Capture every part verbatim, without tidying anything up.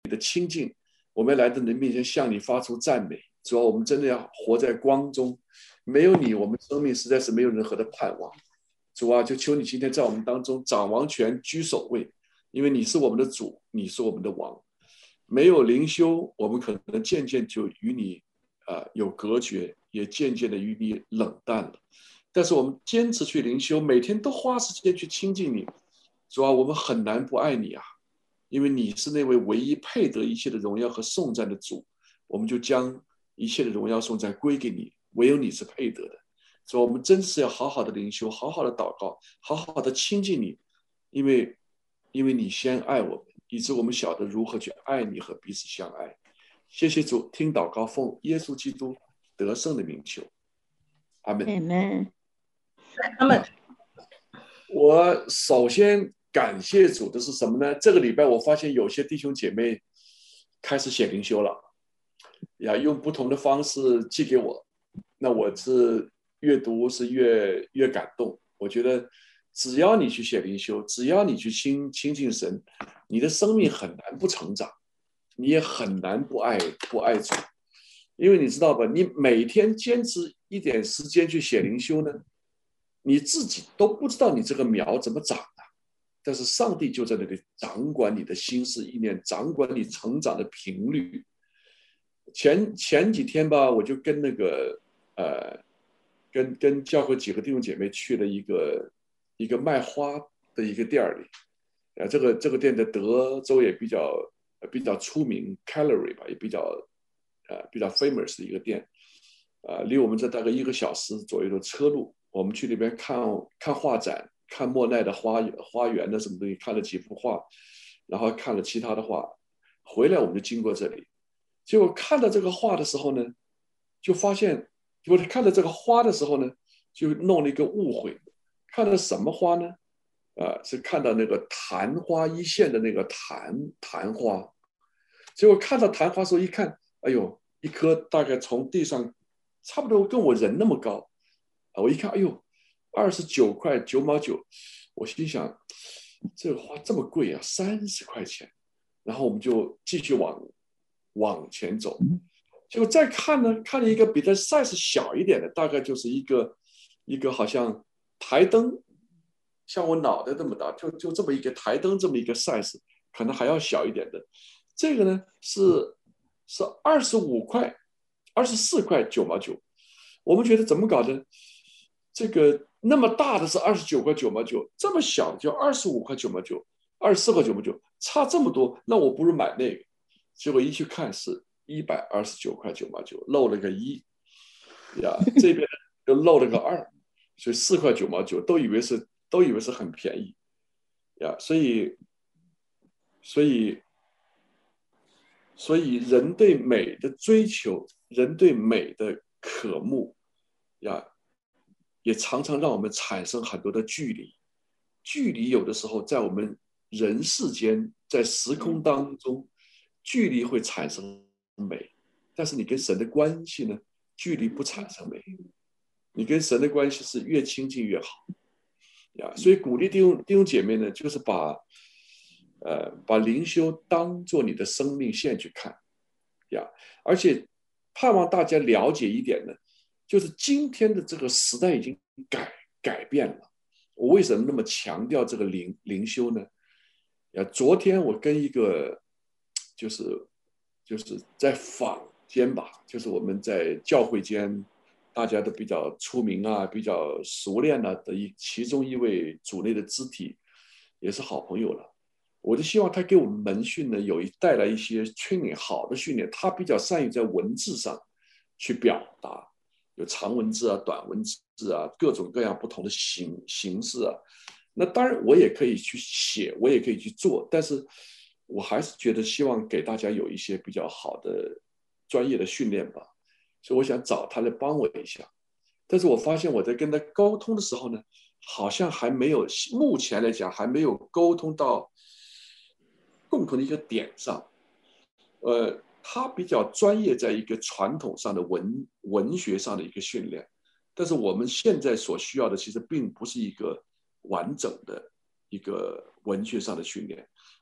的亲近，我们来到你的面前向你发出赞美。主要我们真的要活在光中，没有你，我们生命实在是没有任何的盼望。主啊，就求你今天在我们当中掌王权居首位，因为你是我们的主，你是我们的王。没有灵修，我们可能渐渐就与你、呃、有隔绝，也渐渐的与你冷淡了。但是我们坚持去灵修，每天都花时间去亲近你，主啊，我们很难不爱你啊，因为你是那位唯一配得一切的荣耀和颂赞的主，我们就将一切的荣耀颂赞归给你，唯有你是配得的。所以我们真是要好好的灵修，好好的祷告，好好的亲近你，因为因为你先爱我们，以致我们晓得如何去爱你和彼此相爱。谢谢主，听祷告奉耶稣基督得胜的名求，阿门。 Amen。 阿门。 我首先感谢主的是什么呢？这个礼拜我发现有些弟兄姐妹开始写灵修了，呀，用不同的方式寄给我，那我是越读是越越感动。我觉得只要你去写灵修，只要你去亲亲近神，你的生命很难不成长，你也很难不爱不爱主，因为你知道吧，你每天坚持一点时间去写灵修呢，你自己都不知道你这个苗怎么长的，但是上帝就在那里掌管你的心思意念，掌管你成长的频率。前前几天吧，我就跟那个呃，跟跟教会几个弟兄姐妹去了一个一个卖花的一个店里，啊，这个这个店在德州也比较比较出名 ，Callery 吧，也比较呃比较 famous 的一个店，啊、呃，离我们这大概一个小时左右的车路。我们去那边看看画展，看莫奈的花花园的什么东西，看了几幅画，然后看了其他的画，回来我们就经过这里。结果看到这个画的时候呢，就发现，结果看到这个花的时候呢，就弄了一个误会，看到什么花呢？呃，是看到那个昙花一现的那个昙昙花。结果看到昙花的时候一看，哎呦，一颗大概从地上差不多跟我人那么高，啊，我一看，哎呦，二十九块九毛九，我心想，这个花这么贵啊，三十块钱。然后我们就继续往往前走，结果再看呢，看了一个比它 size 小一点的，大概就是一个一个好像台灯，像我脑袋这么大，就就这么一个台灯这么一个 size， 可能还要小一点的。这个呢是是二十五块，二十四块九毛九。我们觉得怎么搞的？这个那么大的是二十九块九毛九，这么小的就二十五块九毛九，二十四块九毛九，差这么多，那我不如买那个。结果一去看是一百二十九块九毛九，漏了个一呀，这边又漏了个二，所以四块九毛九，都以为是都以为是很便宜呀，所以所以所以人对美的追求，人对美的渴慕呀，也常常让我们产生很多的距离。距离有的时候在我们人世间，在时空当中，距离会产生美，但是你跟神的关系呢，距离不产生美。你跟神的关系是越亲近越好呀。所以鼓励弟兄弟兄姐妹呢，就是把呃把灵修当做你的生命线去看呀，而且盼望大家了解一点呢，就是今天的这个时代已经改改变了。我为什么那么强调这个灵灵修呢？呀，昨天我跟一个就是就是在坊间吧，就是我们在教会间大家都比较出名啊，比较熟练啊的一其中一位主内的肢体，也是好朋友了。我就希望他给我们门训呢，有一带来一些 training 好的训练。他比较善于在文字上去表达，有长文字啊、短文字啊，各种各样不同的形形式啊。那当然我也可以去写，我也可以去做，但是我还是觉得希望给大家有一些比较好的专业的训练吧。所以我想找他来帮我一下。但是我发现我在跟他沟通的时候呢，好像还没有，目前来讲还没有沟通到共同的一个点上。呃，他比较专业在一个传统上的文文学上的一个训练，但是我们现在所需要的其实并不是一个完整的一个文学上的训练，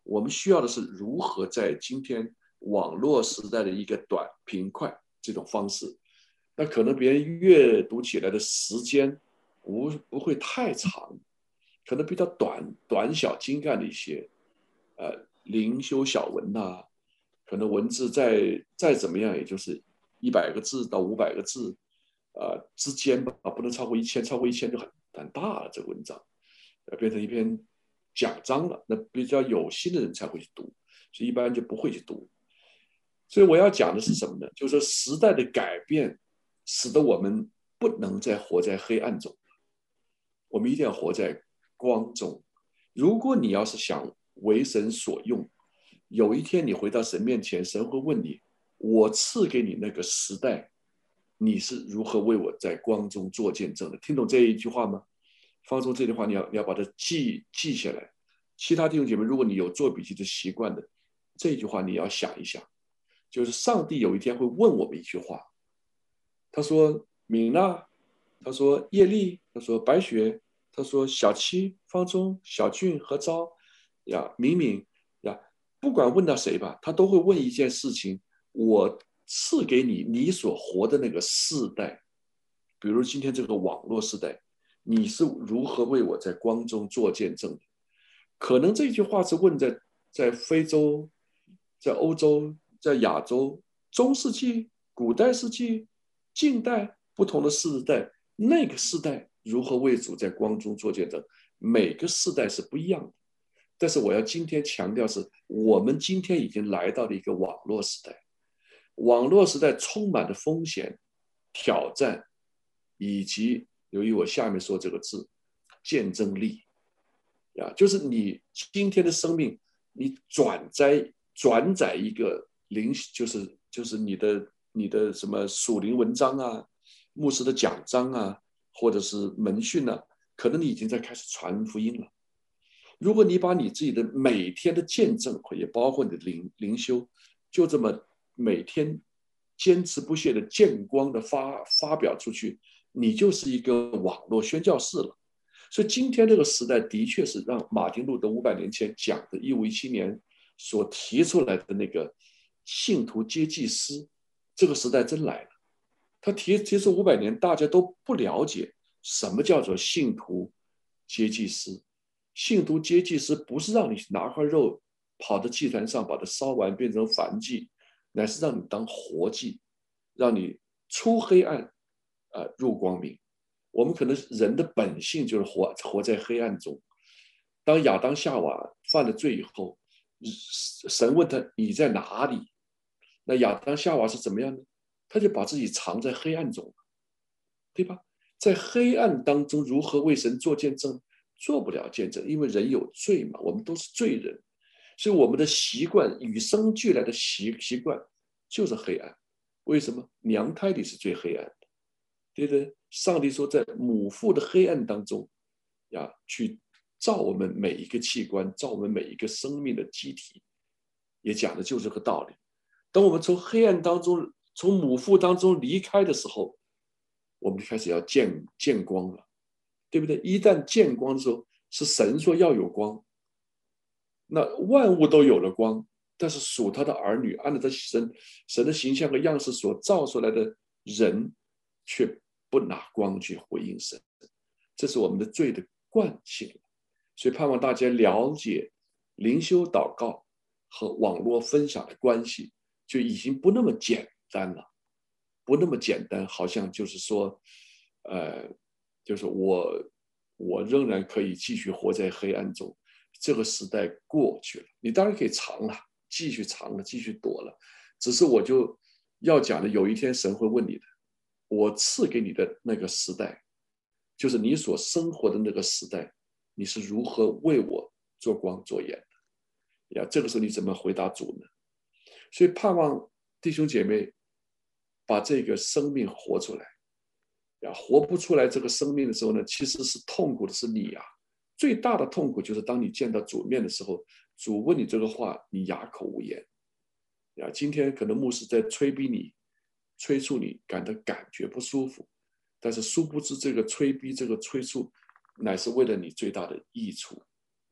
我们需要的是如何在今天网络时代的一个短平快这种方式，那可能别人阅读起来的时间不不会太长，可能比较短短小精干的一些呃灵修小文呐、啊，可能文字再再怎么样，也就是一百个字到五百个字，呃之间吧，不能超过一千，超过一千就很很大了，这个文章，呃变成一篇讲章了，那比较有心的人才会去读，所以一般人就不会去读。所以我要讲的是什么呢？就是说时代的改变，使得我们不能再活在黑暗中，我们一定要活在光中。如果你要是想为神所用，有一天你回到神面前，神会问你：我赐给你那个时代，你是如何为我在光中做见证的？听懂这一句话吗？方舟这句话你要你要把它记记下来。其他弟兄姐妹，如果你有做笔记的习惯的，这句话你要想一想，就是上帝有一天会问我们一句话，他说：敏娜，他说叶丽，他说白雪，他说小七、方中、小俊、何昭呀、敏敏呀，不管问到谁吧，他都会问一件事情：我赐给你你所活的那个世代，比如今天这个网络时代，你是如何为我在光中做见证的？可能这句话是问在在非洲、在欧洲、在亚洲、中世纪、古代世纪、近代不同的世代，那个世代如何为主在光中做见证？每个世代是不一样的。但是我要今天强调是，我们今天已经来到了一个网络时代，网络时代充满了风险、挑战，以及由于我下面说这个字，见证力。呀，就是你今天的生命，你转载转载一个灵，就是就是你的你的什么属灵文章啊，牧师的讲章啊，或者是门训啊，可能你已经在开始传福音了。如果你把你自己的每天的见证，也包括你的灵灵修，就这么每天坚持不懈的见光的发发表出去，你就是一个网络宣教士了。所以今天这个时代的确是让马丁路德五百年前讲的一五一七年所提出来的那个信徒皆祭司，这个时代真来了。他提提出五百年，大家都不了解什么叫做信徒皆祭司。信徒皆祭司不是让你拿块肉跑到祭坛上把它烧完变成燔祭，乃是让你当活祭，让你出黑暗，呃，入光明。我们可能人的本性就是活活在黑暗中。当亚当夏娃犯了罪以后，神问他你在哪里？那亚当夏娃是怎么样呢？他就把自己藏在黑暗中，对吧？在黑暗当中如何为神做见证？做不了见证，因为人有罪嘛，我们都是罪人，所以我们的习惯与生俱来的习习惯就是黑暗。为什么？娘胎里是最黑暗的，对不对？上帝说，在母腹的黑暗当中呀，去造我们每一个器官，造我们每一个生命的机体，也讲的就是这个道理。等我们从黑暗当中，从母腹当中离开的时候，我们就开始要见见光了。对不对？一旦见光的时候，是神说要有光，那万物都有了光，但是属他的儿女，按照他神神的形象和样式所造出来的人，却不拿光去回应神，这是我们的罪的惯性。所以盼望大家了解灵修祷告和网络分享的关系，就已经不那么简单了，不那么简单，好像就是说，呃。就是我，我仍然可以继续活在黑暗中。这个时代过去了，你当然可以藏了，继续藏了，继续躲了。只是我就要讲的，有一天神会问你的，我赐给你的那个时代，就是你所生活的那个时代，你是如何为我做光做盐的呀？这个时候你怎么回答主呢？所以盼望弟兄姐妹把这个生命活出来。活不出来这个生命的时候呢，其实是痛苦的是你啊。最大的痛苦就是当你见到主面的时候，主问你这个话，你哑口无言。呀，今天可能牧师在催逼你，催促你，感到感觉不舒服，但是殊不知这个催逼、这个催促，乃是为了你最大的益处，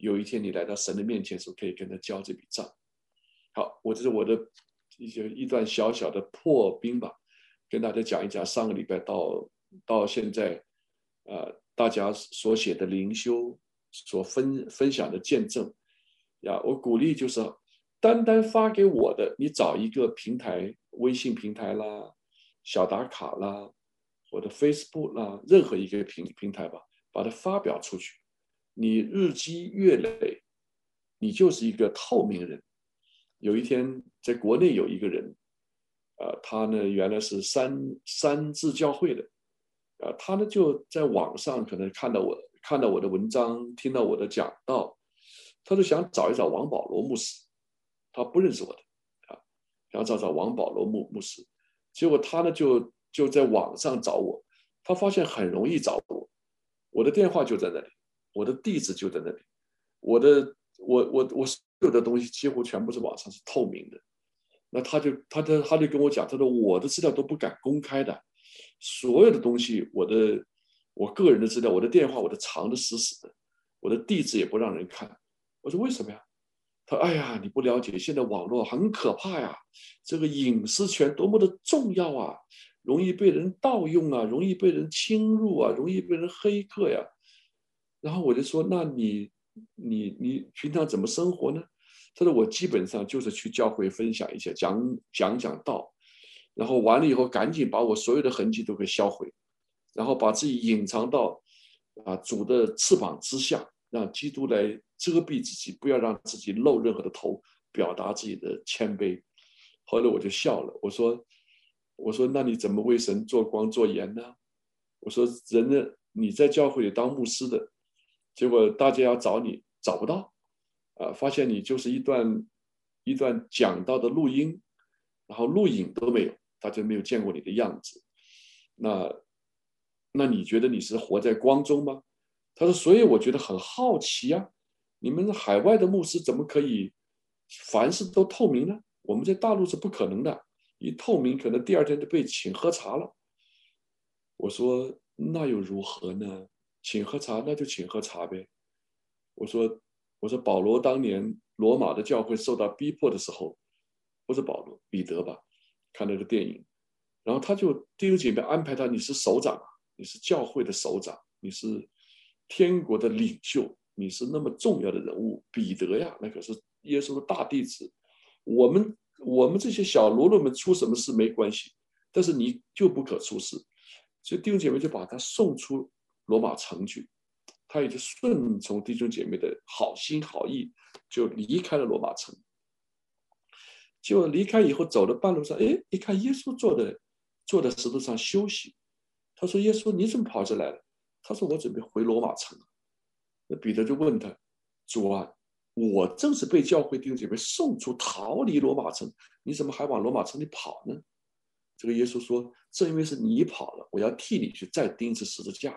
有一天你来到神的面前的时候，可以跟他交这笔账。好，我这是我的一些一段小小的破冰吧，跟大家讲一讲上个礼拜到到现在，呃，大家所写的灵修，所分分享的见证呀，我鼓励就是单单发给我的，你找一个平台，微信平台啦，小打卡啦，或者 Facebook 啦，任何一个平平台吧，把它发表出去。你日积月累，你就是一个透明人。有一天，在国内有一个人，呃，他呢原来是三三字教会的，呃，他呢就在网上可能看到我看到我的文章，听到我的讲道，他就想找一找王保罗牧师，他不认识我的，啊，想找找王保罗牧牧师，结果他呢就就在网上找我，他发现很容易找我，我的电话就在那里，我的地址就在那里，我的我我我所有的东西几乎全部是网上是透明的。那他就他就他就跟我讲，他说我的资料都不敢公开的，所有的东西，我的我个人的资料，我的电话我都藏得死死的，我的地址也不让人看。我说为什么呀？他说哎呀，你不了解，现在网络很可怕呀，这个隐私权多么的重要啊，容易被人盗用啊，容易被人侵入啊，容易被人黑客呀。然后我就说，那你你你平常怎么生活呢？他说我基本上就是去教会分享一下，讲讲讲道，然后完了以后赶紧把我所有的痕迹都给销毁，然后把自己隐藏到啊主的翅膀之下，让基督来遮蔽自己，不要让自己露任何的头，表达自己的谦卑。后来我就笑了，我说我说那你怎么为神做光做盐呢？我说人呢，你在教会里当牧师的，结果大家要找你找不到。啊，发现你就是一段一段讲到的录音，然后录影都没有，大家没有见过你的样子。那那你觉得你是活在光中吗？他说，所以我觉得很好奇啊，你们海外的牧师怎么可以凡事都透明呢？我们在大陆是不可能的，一透明可能第二天就被请喝茶了。我说那又如何呢？请喝茶那就请喝茶呗。我说我说保罗当年罗马的教会受到逼迫的时候，不是保罗，彼得吧？看那个电影，然后他就弟兄姐妹安排他，你是首长，你是教会的首长，你是天国的领袖，你是那么重要的人物。彼得呀，那可是耶稣的大弟子。我们我们这些小喽啰们出什么事没关系，但是你就不可出事。所以弟兄姐妹就把他送出罗马城去。他也就顺从弟兄姐妹的好心好意，就离开了罗马城。就离开以后，走了半路上，哎，一看耶稣坐的坐在石头上休息。他说：“耶稣，你怎么跑这来了？”他说：“我准备回罗马城。”那彼得就问他：“主啊，我正是被教会弟兄姐妹送出，逃离罗马城，你怎么还往罗马城里跑呢？”这个耶稣说：“正因为是你跑了，我要替你去再钉一次十字架呀。”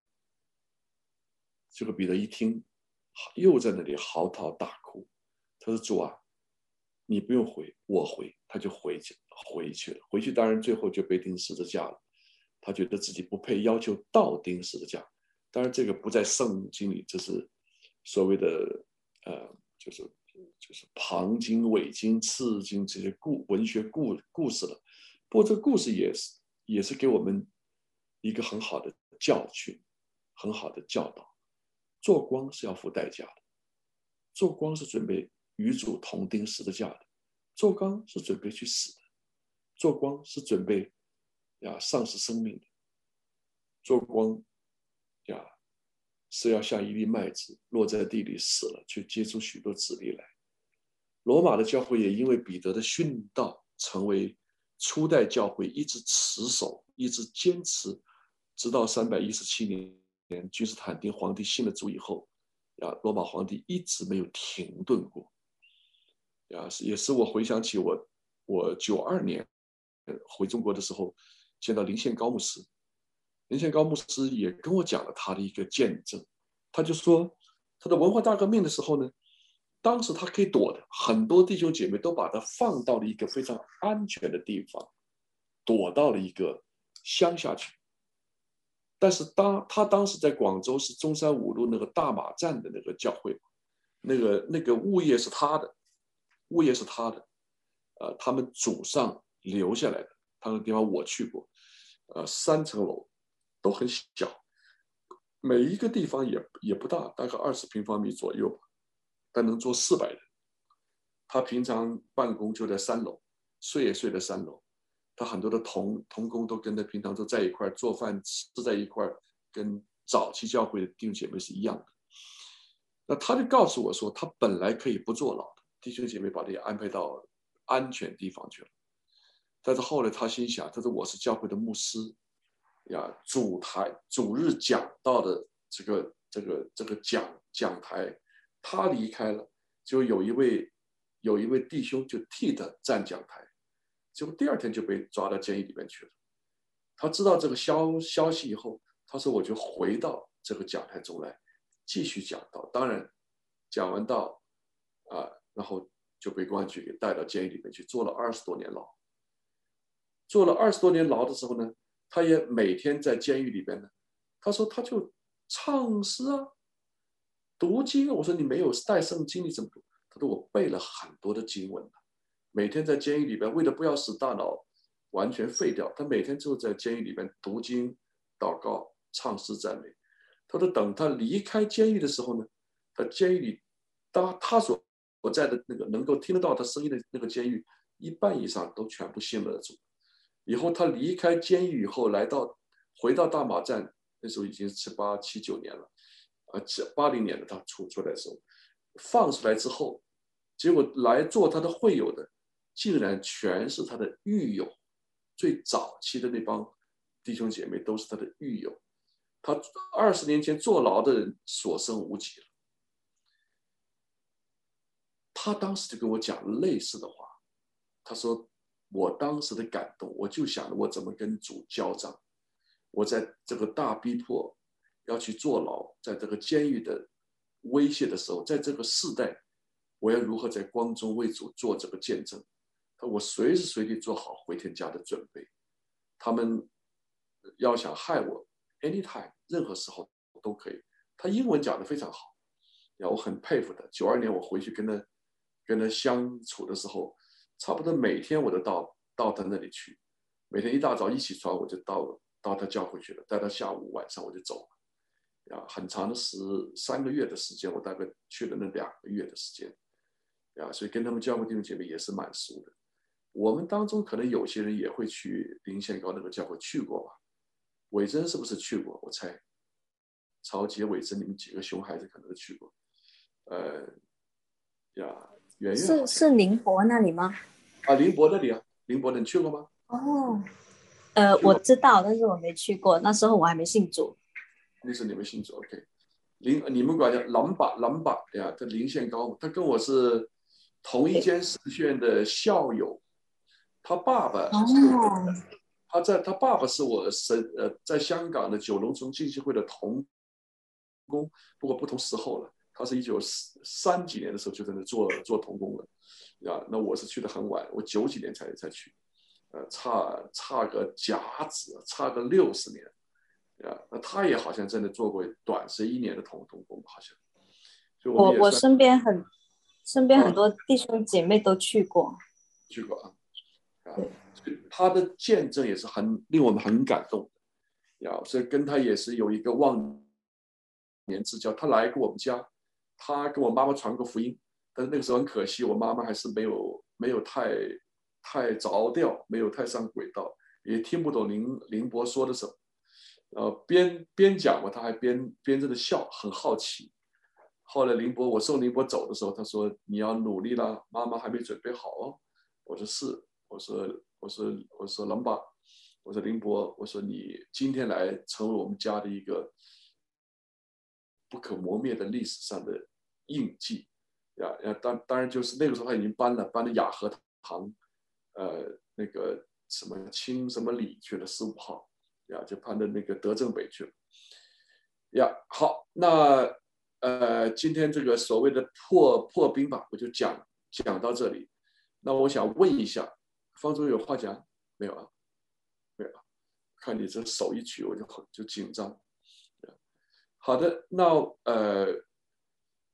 这个彼得一听，又在那里嚎啕大哭。他说：“主啊，你不用回，我回。”他就回去回去了。回去当然最后就被钉十字架了。他觉得自己不配，要求倒钉十字架。当然这个不在圣经里，这是所谓的呃，就是就是旁经、伪经、次经这些故文学故故事了。不过这个故事也是也是给我们一个很好的教训，很好的教导。做光是要付代价的，做光是准备与主同钉十字架的，做光是准备去死的，做光是准备呀丧失生命的，做光呀是要像一粒麦子落在地里死了，却结出许多子粒来。罗马的教会也因为彼得的殉道，成为初代教会一直持守、一直坚持，直到三百一十七年。君士坦丁皇帝信了主以后，啊，罗马皇帝一直没有停顿过，啊，也是我回想起我我九二年回中国的时候，见到林献高牧师，林献高牧师也跟我讲了他的一个见证，他就说他的文化大革命的时候呢，当时他可以躲的，很多弟兄姐妹都把他放到了一个非常安全的地方，躲到了一个乡下去。但是当他当时在广州是中山五路那个大马站的那个教会， 那个那个物业是他的，物业是他的，呃，他们祖上留下来的，他那个地方我去过，呃，三层楼都很小，每一个地方也也不大，大概二十平方米左右吧，但能坐四百人。他平常办公就在三楼，睡也睡在三楼。他很多的同同工都跟他平常都在一块做饭吃在一块，跟早期教会的弟兄姐妹是一样的。那他就告诉我说，他本来可以不坐牢的，弟兄姐妹把他安排到安全地方去了。但是后来他心想，他说我是教会的牧师呀，主台主日讲道的这个这个这个讲讲台，他离开了，就有一位有一位弟兄就替他站讲台。结果第二天就被抓到监狱里面去了。他知道这个消消息以后，他说我就回到这个讲台中来，继续讲道。当然，讲完道啊，然后就被公安局给带到监狱里面去，坐了二十多年牢。坐了二十多年牢的时候呢，他也每天在监狱里边呢，他说他就唱诗啊，读经啊。我说你没有带圣经你怎么读？他说我背了很多的经文。每天在监狱里边，为了不要使大脑完全废掉，他每天就在监狱里边读经、祷告、唱诗赞美。他说，等他离开监狱的时候呢，他监狱里，当他所在的那个能够听得到他声音的那个监狱，一半以上都全部信了主。以后他离开监狱以后，来到回到大马站，那时候已经是七八七九年了，啊，八零年的他出出来的时候，放出来之后，结果来做他的会友的，竟然全是他的狱友，最早期的那帮弟兄姐妹都是他的狱友。他二十年前坐牢的人所剩无几了。他当时就跟我讲类似的话，他说我当时的感动，我就想我怎么跟主交账。我在这个大逼迫要去坐牢，在这个监狱的威胁的时候，在这个世代，我要如何在光中为主做这个见证。我随时随地做好回天家的准备。他们要想害我 anytime 任何时候都可以。他英文讲得非常好，我很佩服他。九二年我回去跟他跟他相处的时候，差不多每天我都到到他那里去，每天一大早一起床我就到到他教会去了，待到下午晚上我就走了。呀，很长的十三个月的时间，我大概去了那两个月的时间。呀，所以跟他们教会弟兄姐妹也是蛮熟的。我们当中可能有些人也会去林献高那个教会去过吧？伟珍是不是去过？我猜，曹杰、伟珍，你们几个熊孩子可能都去过。呃，呀，圆圆是是宁波那里吗？ 啊，宁波那里啊，宁波你去过吗？ 哦，呃， 去过， 我知道，但是我没去过，那时候我还没信主。 那是你们姓主 OK。林，你们管叫蓝把蓝把呀，他林献高，他跟我是同一间神学院的校友。他爸爸是我哦， 的，他在他爸爸是我神呃在香港的九龙城浸信会的同工，不过不同时候了。他是一九三几年的时候就在那做做童工了，呀，那我是去的很晚，我九几年才才去，呃，差差个甲子，差个六十年，呀，那他也好像真的做过短时一年的童童工，好像，所以我们也算我我身边很身边很啊多弟兄姐妹都去过。 去过啊。啊， 对， 他的见证也是很令我们很感动的呀，所以跟他也是有一个忘年之交。他来过我们家，他跟我妈妈传过福音，但是那个时候很可惜，我妈妈还是没有没有太太着调，没有太上轨道，也听不懂林林伯说的什么。呃，边边讲嘛，他还边边在那笑，很好奇。后来林伯，我送林伯走的时候，他说：“你要努力啦，妈妈还没准备好哦。”我说：“是。”我说：“我说我说龙爸，我说林伯，我说你今天来成为我们家的一个不可磨灭的历史上的印记呀呀！当当然就是那个时候他已经搬了搬了雅和堂，呃，那个什么清什么里去了十五号呀，就搬到那个德政北去了呀。好，那呃，今天这个所谓的破破冰吧，我就讲讲到这里。那我想问一下，方总有话讲没有啊？没有啊？看你这手一举，我就很就紧张。好的，那呃，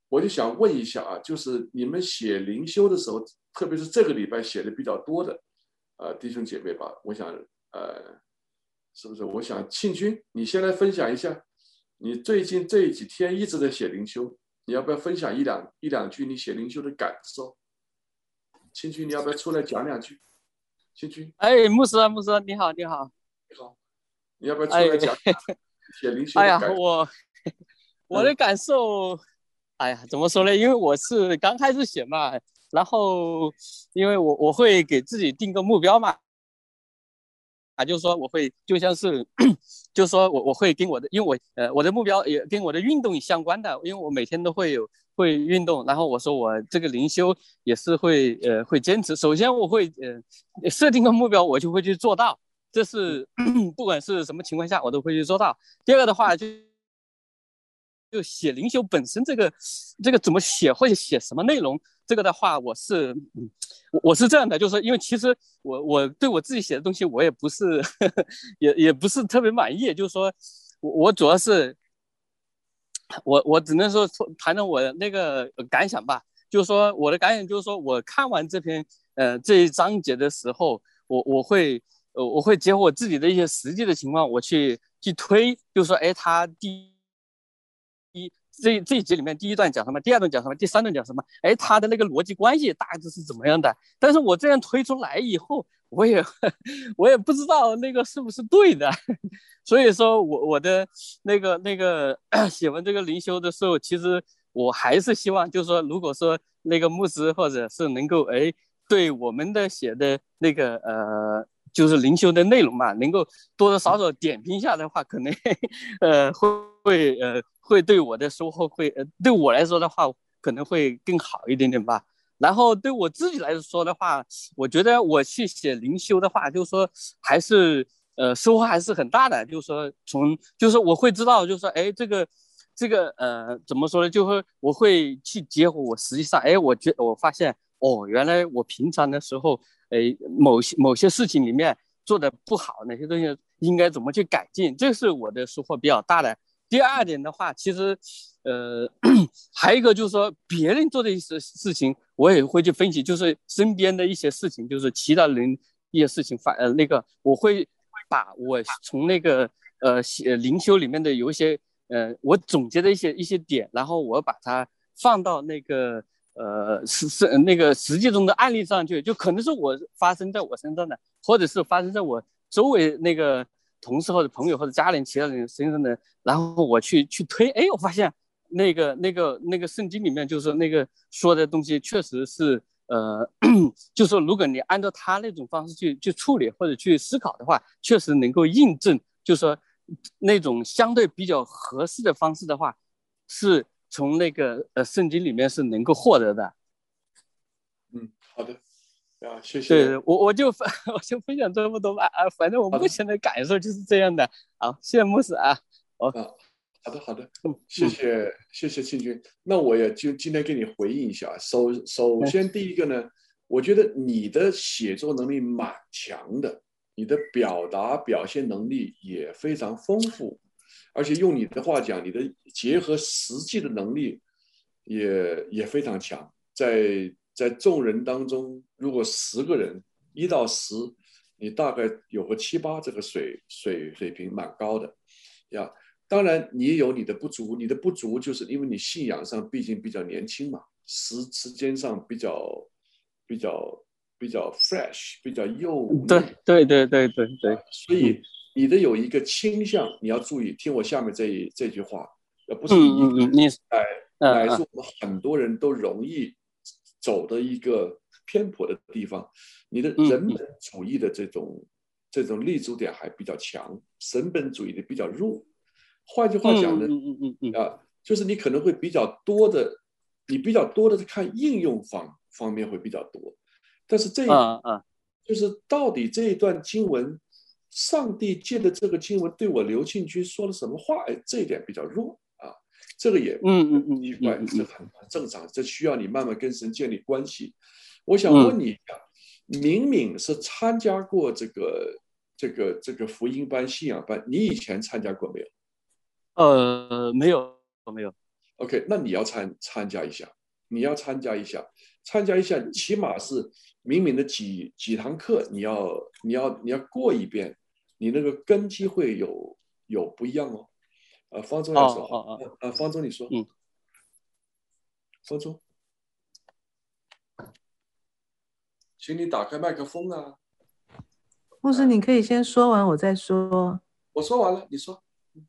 我就想问一下啊，就是你们写灵修的时候，特别是这个礼拜写的比较多的，呃，弟兄姐妹吧，我想，呃，是不是？我想庆军，你先来分享一下，你最近这几天一直在写灵修，你要不要分享一两一两句你写灵修的感受？庆军，你要不要出来讲两句？庆军， 哎，牧师啊，牧师啊，你好，你好， 你好，你要不要出哎， 来讲写灵修哎呀， 的感受？ 我我的感受，哎呀，怎么说呢？因为我是刚开始写嘛，然后因为我我会给自己定个目标嘛，啊，就是说我会就像是，就是说我我会跟我的，因为我呃我的目标也跟我的运动相关的，因为我每天都会有会运动，然后我说我这个灵修也是会呃会坚持。首先我会呃设定个目标，我就会去做到，这是不管是什么情况下我都会去做到。第二个的话就。就写灵修本身这个这个怎么写或者写什么内容，这个的话我是嗯我我是这样的，就是因为其实我我对我自己写的东西我也不是呵呵也也不是特别满意，就是说我我主要是我我只能说谈谈我的那个感想吧，就是说我的感想就是说我看完这篇呃这一章节的时候，我我会呃我会结合我自己的一些实际的情况，我去去推，就是说哎他第一这这一集里面第一段讲什么，第二段讲什么，第三段讲什么，哎，他的那个逻辑关系大致是怎么样的？但是我这样推出来以后，我也我也不知道那个是不是对的，所以说我我的那个那个写完这个灵修的时候，其实我还是希望，就是说，如果说那个牧师或者是能够哎对我们的写的那个呃。就是灵修的内容嘛，能够多多少少点评一下的话，可能呃会会呃会对我的收获会呃对我来说的话，可能会更好一点点吧。然后对我自己来说的话，我觉得我去写灵修的话，就是说还是呃收获还是很大的。就是说从就是我会知道，就是说哎这个这个呃怎么说呢？就是我会去结合我实际上哎，我觉我发现哦，原来我平常的时候。诶，某些某些事情里面做的不好，哪些东西应该怎么去改进，这是我的收获比较大的。第二点的话，其实，呃，还有一个就是说，别人做的一些事情，我也会去分析，就是身边的一些事情，就是其他人一些事情发，呃，那个我会把我从那个呃灵修里面的有一些呃我总结的一些一些点，然后我把它放到那个。呃，是是那个实际中的案例上去，就可能是我发生在我身上的，或者是发生在我周围那个同事或者朋友或者家人其他人身上的，然后我去去推，哎，我发现那个那个那个圣经里面就是那个说的东西确实是呃，就是说如果你按照他那种方式去去处理或者去思考的话，确实能够印证，就是说那种相对比较合适的方式的话是。从那个呃圣经里面是能够获得的。 嗯，好的，啊，谢谢。 对，我我就我就分享这么多吧啊，反正我目前的感受就是这样的。好，谢谢牧师啊。 哦，啊，好的好的，谢谢、嗯、谢谢庆军。那我也就今天给你回应一下。首首先第一个呢，我觉得你的写作能力蛮强的，你的表达表现能力也非常丰富。而且用你的话讲，你的结合实际的能力也也非常强。在在众人当中，如果十个人一到十，你大概有个七八，这个水水水平蛮高的呀。当然，你有你的不足，你的不足就是因为你信仰上毕竟比较年轻嘛，时时间上比较比较比较 fresh， 比较幼嫩。 对对对对对对， 所以。你的有一个倾向，你要注意，听我下面这一这句话，而不是你嗯嗯你乃乃是我们很多人都容易走的一个偏颇的地方。你的人本主义的这种、嗯、这种立足点还比较强，神本主义的比较弱。换句话讲呢， 嗯嗯嗯嗯啊，就是你可能会比较多的，你比较多的看应用方方面会比较多，但是这一啊啊， 就是到底这一段经文。上帝借的这个经文对我刘庆军说了什么话？哎，这一点比较弱啊，这个也很奇怪，这很正常，这需要你慢慢跟神建立关系。我想问你一下，敏敏是参加过这个这个这个福音班、信仰班，你以前参加过没有？ 呃，没有，没有。 OK，那你要参参加一下，你要参加一下，参加一下，起码是明明的几几堂课，你要你要你要过一遍，你那个根基会有有不一样哦。呃，方舟要说话， 哦哦哦， 呃，方舟你说， 嗯， 方舟，请你打开麦克风啊。 牧师，你可以先说完，我再说。 我说完了，你说。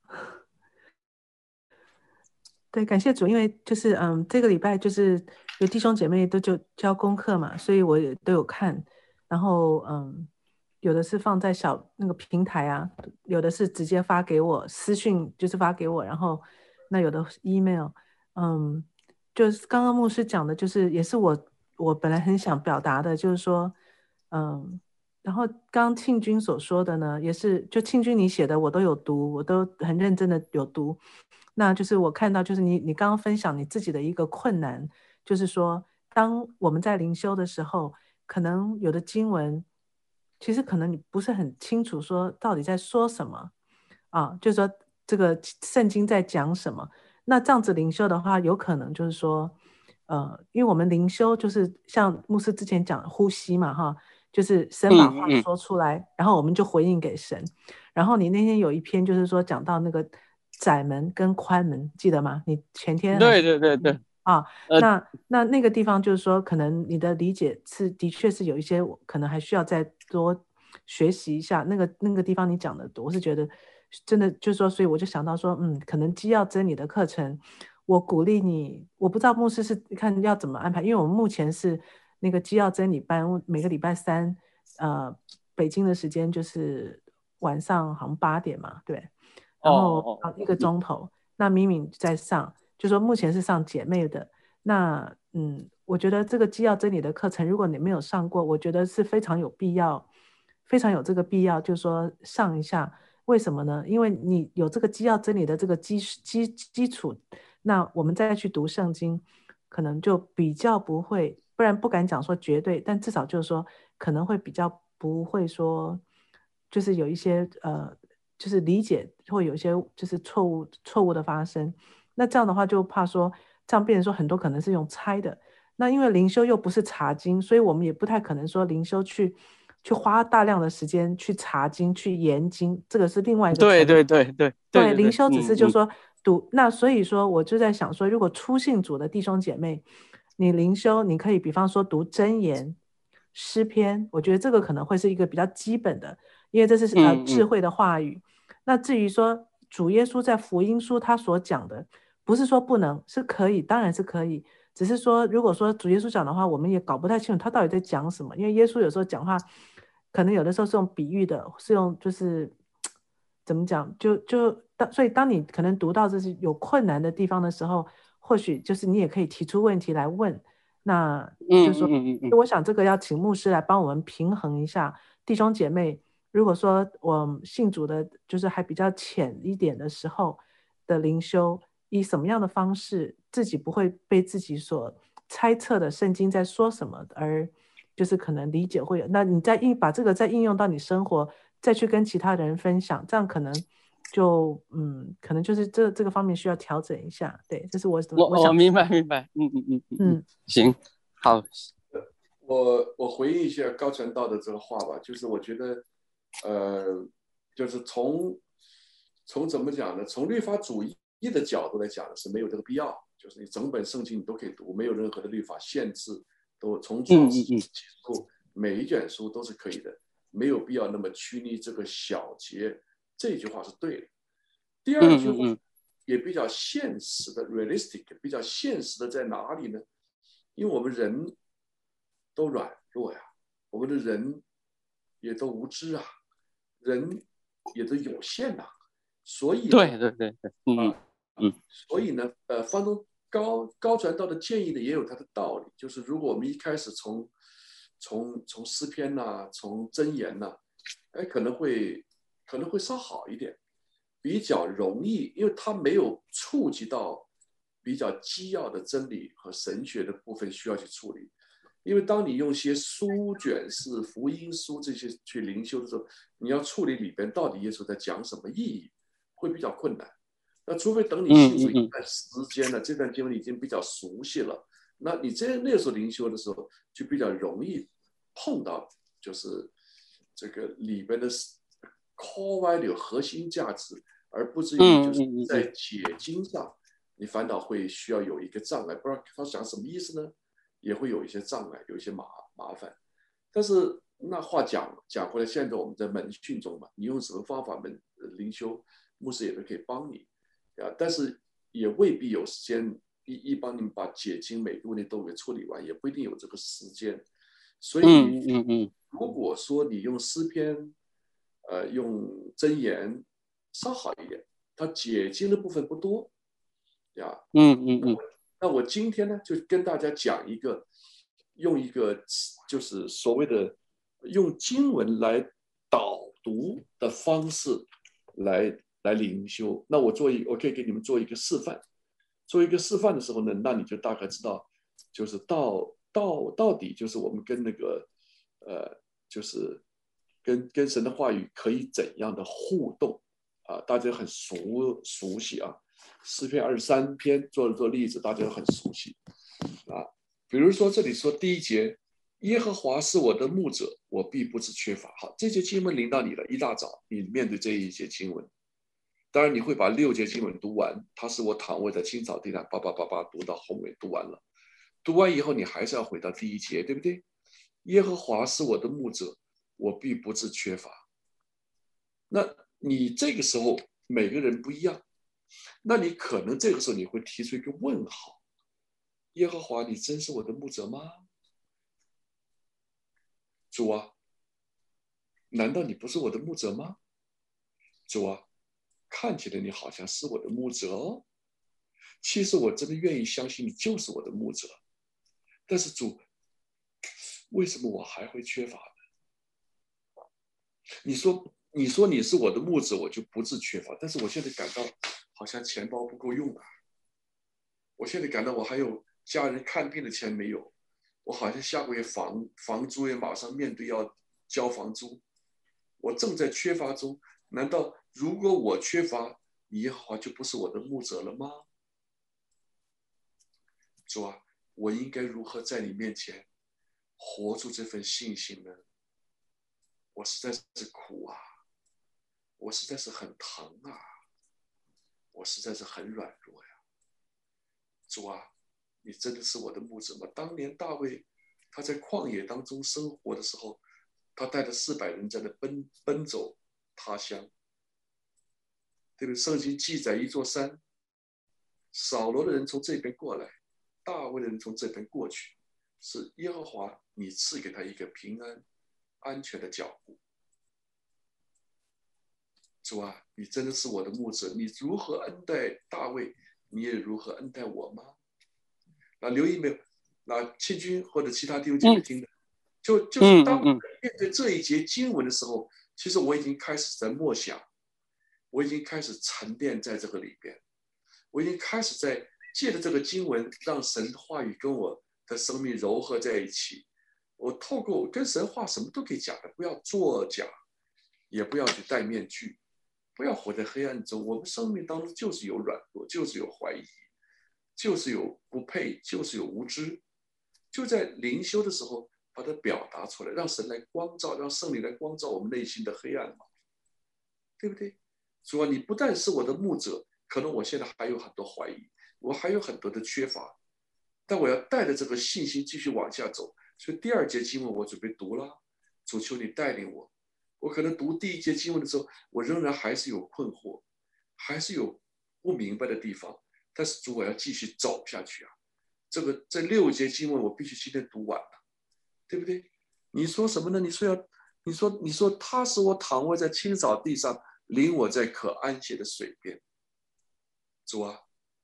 对，感谢主，因为就是嗯，这个礼拜就是有弟兄姐妹都就交功课嘛，所以我也都有看，然后嗯，有的是放在小那个平台啊，有的是直接发给我私讯，就是发给我，然后那有的 email，嗯，就是刚刚牧师讲的，就是也是我我本来很想表达的，就是说嗯，然后刚庆军所说的呢，也是就庆军你写的我都有读，我都很认真的有读。那就是我看到，就是你你刚刚分享你自己的一个困难，就是说，当我们在灵修的时候，可能有的经文，其实可能你不是很清楚说到底在说什么啊，就是说这个圣经在讲什么。那这样子灵修的话，有可能就是说，呃，因为我们灵修就是像牧师之前讲的呼吸嘛，哈，就是神把话说出来，嗯嗯、然后我们就回应给神。然后你那天有一篇就是说讲到那个窄门跟宽门，记得吗？你前天对对对对啊，呃、那那那个地方就是说，可能你的理解是的确是有一些可能还需要再多学习一下。那个那个地方你讲的，我是觉得真的就是说，所以我就想到说，嗯，可能基要真理的课程，我鼓励你，我不知道牧师是看要怎么安排，因为我们目前是那个基要真理班，每个礼拜三，呃，北京的时间就是晚上好像八点嘛，对，然后一个钟头，哦、那敏敏在上，就说目前是上姐妹的，那嗯，我觉得这个基要真理的课程，如果你没有上过，我觉得是非常有必要，非常有这个必要，就是说上一下。为什么呢？因为你有这个基要真理的这个基基基础，那我们再去读圣经，可能就比较不会，不然不敢讲说绝对，但至少就是说可能会比较不会说，就是有一些呃，就是理解会有一些就是错误错误的发生。那这样的话就怕说，这样变成说很多可能是用猜的。那因为灵修又不是查经，所以我们也不太可能说灵修去。去花大量的时间去查经、去研经，这个是另外一个层面。 对对对对对，灵修只是就说读、嗯嗯，那所以说我就在想说，如果初信主的弟兄姐妹，你灵修，你可以比方说读箴言、诗篇，我觉得这个可能会是一个比较基本的，因为这是呃智慧的话语。嗯嗯，那至于说主耶稣在福音书他所讲的，不是说不能，是可以，当然是可以。只是说，如果说主耶稣讲的话，我们也搞不太清楚他到底在讲什么，因为耶稣有时候讲话，可能有的时候是用比喻的，是用就是怎么讲，就就当所以当你可能读到这是有困难的地方的时候，或许就是你也可以提出问题来问。那就是说，嗯嗯、我想这个要请牧师来帮我们平衡一下弟兄姐妹。如果说我信主的，就是还比较浅一点的时候的灵修。以什么样的方式，自己不会被自己所猜测的圣经在说什么，而就是可能理解会有。那你再应把这个再应用到你生活，再去跟其他人分享，这样可能就嗯，可能就是这这个方面需要调整一下。对，这是我我我想我明白明白，嗯嗯嗯嗯，行，好， 我我回应一下高传道的这个话吧，就是我觉得，呃，就是从从怎么讲呢？从律法主义的角度来讲是没有这个必要，就是你整本圣经你都可以读，没有任何的律法限制，都从创始起初每一卷书都是可以的，没有必要那么拘泥这个小节。这句话是对的。第二句话也比较现实的 realistic， 比较现实的在哪里呢？因为我们人都软弱呀，我们的人也都无知啊，人也都有限呐、啊，所以对对对对，嗯嗯， 所以呢，呃，方中高高传道的建议呢也有他的道理，就是如果我们一开始从从从诗篇呐、啊，从箴言呐、啊，哎，可能会可能会稍好一点，比较容易，因为他没有触及到比较基要的真理和神学的部分需要去处理。因为当你用些书卷式、福音书这些去灵修的时候，你要处理里边到底耶稣在讲什么意义，会比较困难。 那除非等你信主嗯嗯一段时间了，这段经文已经比较熟悉了，那你这那个时候灵修的时候就比较容易碰到，就是这个里边的 core value 核心价值，而不至于就是嗯嗯嗯在解经上，你反倒会需要有一个障碍，不知道他讲什么意思呢？也会有一些障碍，有一些麻麻烦。但是那话讲讲回来，现在我们在门训中嘛，你用什么方法门灵修，牧师也都可以帮你啊，但是也未必有时间一一帮你们把解经每个问题都给处理完，也不一定有这个时间。所以， 嗯嗯嗯， 如果说你用诗篇，呃，用箴言稍好一点，它解经的部分不多呀。 嗯嗯嗯那我今天呢，就跟大家讲一个，用一个就是所谓的用经文来导读的方式来来灵修。那我做一，我可以给你们做一个示范。做一个示范的时候呢，那你就大概知道，就是到到到底就是我们跟那个呃，就是跟跟神的话语可以怎样的互动啊？大家很熟熟悉啊。诗篇二十三篇做了做例子，大家都很熟悉啊。比如说这里说第一节，耶和华是我的牧者，我必不致缺乏。好，这节经文临到你了，一大早你面对这一节经文，当然你会把六节经文读完，他是我躺卧在青草地上，叭叭叭叭读到后面读完了，读完以后你还是要回到第一节，对不对？耶和华是我的牧者，我必不致缺乏。那你这个时候每个人不一样，那你可能这个时候你会提出一个问号：耶和华，你真是我的牧者吗？主啊，难道你不是我的牧者吗？主啊，看起来你好像是我的牧者哦。其实我真的愿意相信你就是我的牧者，但是主，为什么我还会缺乏呢？你说，你说你是我的牧者，我就不致缺乏，但是我现在感到好像钱包不够用啊。我现在感到我还有家人看病的钱没有，我好像下个月房房租也马上面对要交房租，我正在缺乏中。难道如果我缺乏，耶和华就不是我的牧者了吗？主啊，我应该如何在你面前活出这份信心呢？我实在是苦啊，我实在是很疼啊，我实在是很软弱呀。主啊，你真的是我的牧者吗？当年大卫他在旷野当中生活的时候，他带着四百人在那奔奔走他乡，对不对？圣经记载一座山，扫罗的人从这边过来，大卫的人从这边过去，是耶和华你赐给他一个平安安全的脚步。主啊，你真的是我的牧者，你如何恩待大卫，你也如何恩待我吗？那留意没有？那庆军或者其他弟兄姐妹听的，就就是当面对这一节经文的时候，其实我已经开始在默想，我已经开始沉淀在这个里边，我已经开始在借着这个经文，让神的话语跟我的生命糅合在一起。我透过跟神话什么都可以讲的，不要作假，也不要去戴面具，不要活在黑暗中。我们生命当中就是有软弱，就是有怀疑，就是有不配，就是有无知。就在灵修的时候，把它表达出来，让神来光照，让圣灵来光照我们内心的黑暗嘛，对不对？主啊，你不但是我的牧者，可能我现在还有很多怀疑，我还有很多的缺乏，但我要带着这个信心继续往下走。所以第二节经文我准备读了，主求你带领我。我可能读第一节经文的时候，我仍然还是有困惑，还是有不明白的地方，但是主，我要继续走下去啊！这个这六节经文我必须今天读完了，对不对？你说什么呢？你说要，你说你说他使我躺卧在青草地上，领我在可安歇的水边。主啊，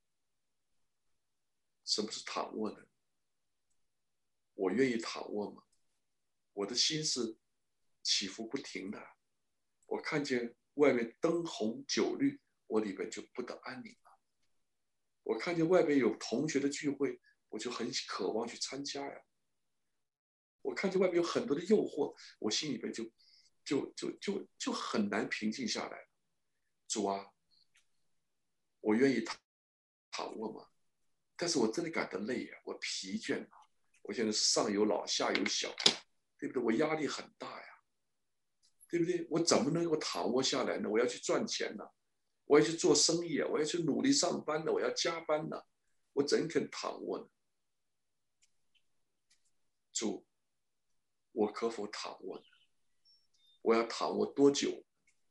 什么是躺卧呢？我愿意躺卧吗？我的心是起伏不停的，我看见外面灯红酒绿，我里边就不得安宁了。我看见外边有同学的聚会，我就很渴望去参加呀。我看见外面有很多的诱惑，我心里边就就就就就很难平静下来。主啊， 我愿意躺躺卧吗？但是我真的感到累啊，我疲倦啊，我现在是上有老下有小，对不对？我压力很大呀，对不对？我怎么能够躺卧下来呢？我要去赚钱呢，我要去做生意啊，我要去努力上班呢，我要加班呢，我怎肯躺卧呢？主，我可否躺卧呢？我要躺卧多久？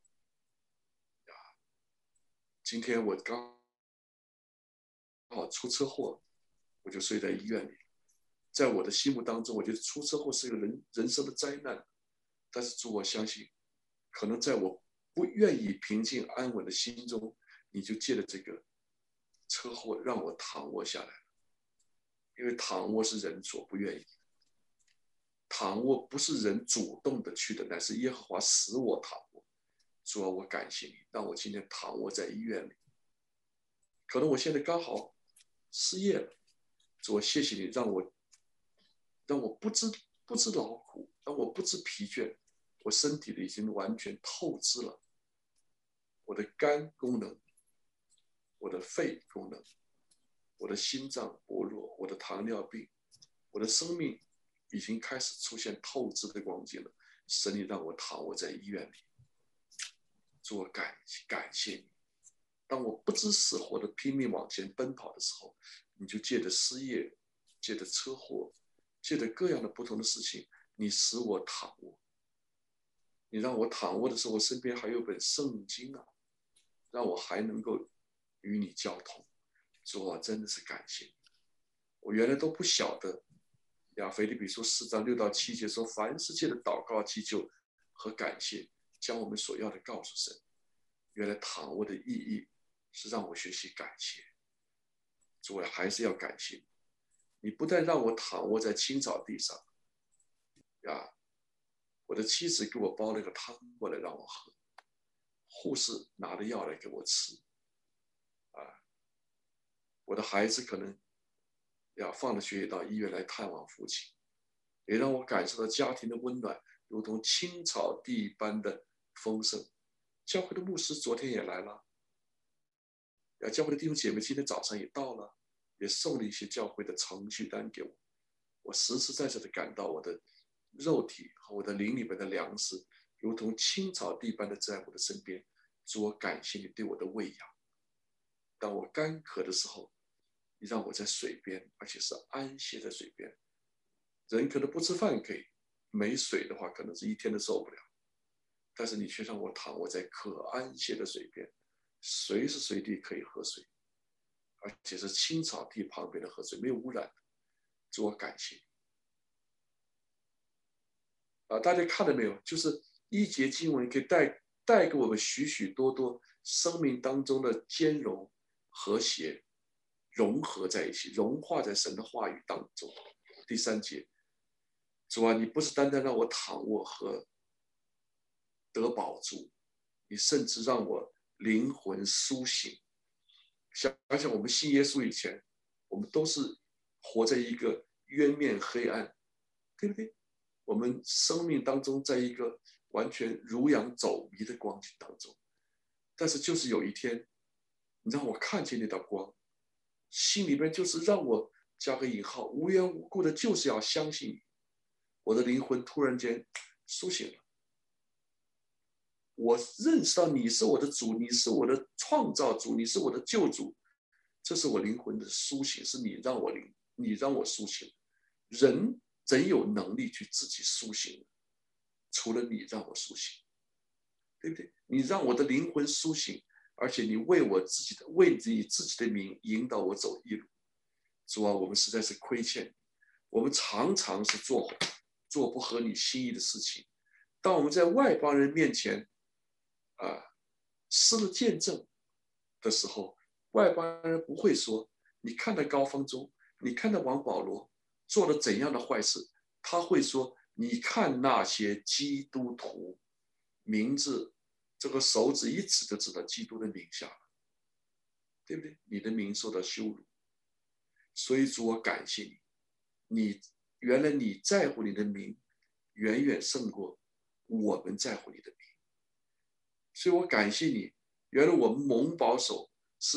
今天我刚好出车祸，我就睡在医院里。在我的心目当中，我觉得出车祸是一个人人生的灾难。但是主，我相信，可能在我不愿意平静安稳的心中，你就借着这个车祸让我躺卧下来了。因为躺卧是人所不愿意的，躺卧不是人主动的去的，乃是耶和华使我躺卧。主啊，我感谢你，让我今天躺卧在医院里。可能我现在刚好失业了，主啊，谢谢你，让我让我不知不知劳苦，让我不知疲倦，我身体里已经完全透支了，我的肝功能，我的肺功能，我的心脏薄弱，我的糖尿病，我的生命已经开始出现透支的光景了。神，你让我躺卧在医院里，主，我感感谢你。当我不知死活的拼命往前奔跑的时候，你就借着失业，借着车祸，借着各样的不同的事情，你使我躺卧。你让我躺卧的时候，我身边还有本圣经啊，让我还能够与你交通。主啊，真的是感谢你。我原来都不晓得呀，腓立比书四章六到七节说，凡世界的祷告祈求和感谢，将我们所要的告诉神。原来躺卧的意义是让我学习感谢。主啊，还是要感谢你。你不但让我躺卧在青草地上呀，我的妻子给我煲了个汤过来让我喝，护士拿了药来给我吃啊，我的孩子可能要放了学也到医院来探望父亲，也让我感受到家庭的温暖，如同青草地般的丰盛。教会的牧师昨天也来了，呀，教会的弟兄姐妹今天早上也到了，也送了一些教会的程序单给我。我实实在在的感到我的肉体和我的灵里面的粮食，如同青草地般的在我的身边。主，我感谢你对我的喂养。当我干渴的时候，你让我在水边，而且是安歇在水边。人可能不吃饭可以，没水的话，可能是一天都受不了。但是你却让我躺卧在可安歇的水边，随时随地可以喝水，而且是青草地旁边的河水，没有污染的。主，我感谢你。啊，大家看到没有？就是一节经文可以带带给我们许许多多生命当中的兼容、和谐、融合在一起，融化在神的话语当中。第三节，主啊，你不是单单让我躺卧和得饱足，你甚至让我灵魂苏醒。想想我们信耶稣以前，我们都是活在一个渊面黑暗，对不对？我们生命当中在一个完全如羊走迷的光景当中，但是就是有一天，你让我看见那道光，心里面就是让我加个引号，无缘无故的就是要相信你。我的灵魂突然间苏醒了，我认识到你是我的主，你是我的创造主，你是我的救主，这是我灵魂的苏醒，是你让我灵，你让我苏醒。人怎有能力去自己苏醒？除了你让我苏醒，对不对？你让我的灵魂苏醒，而且你为我自己的为你自己的名引导我走义路。主啊，我们实在是亏欠你，我们常常是做做不合你心意的事情。当我们在外邦人面前啊失了见证的时候，外邦人不会说你看到高方中，你看到王保罗做了怎样的坏事，他会说你看那些基督徒名字，这个手指一指就知道基督的名下了，对不对？你的名受到羞辱，所以主，我感谢你，你原来你在乎你的名远远胜过我们在乎你的名，所以我感谢你，原来我们蒙保守是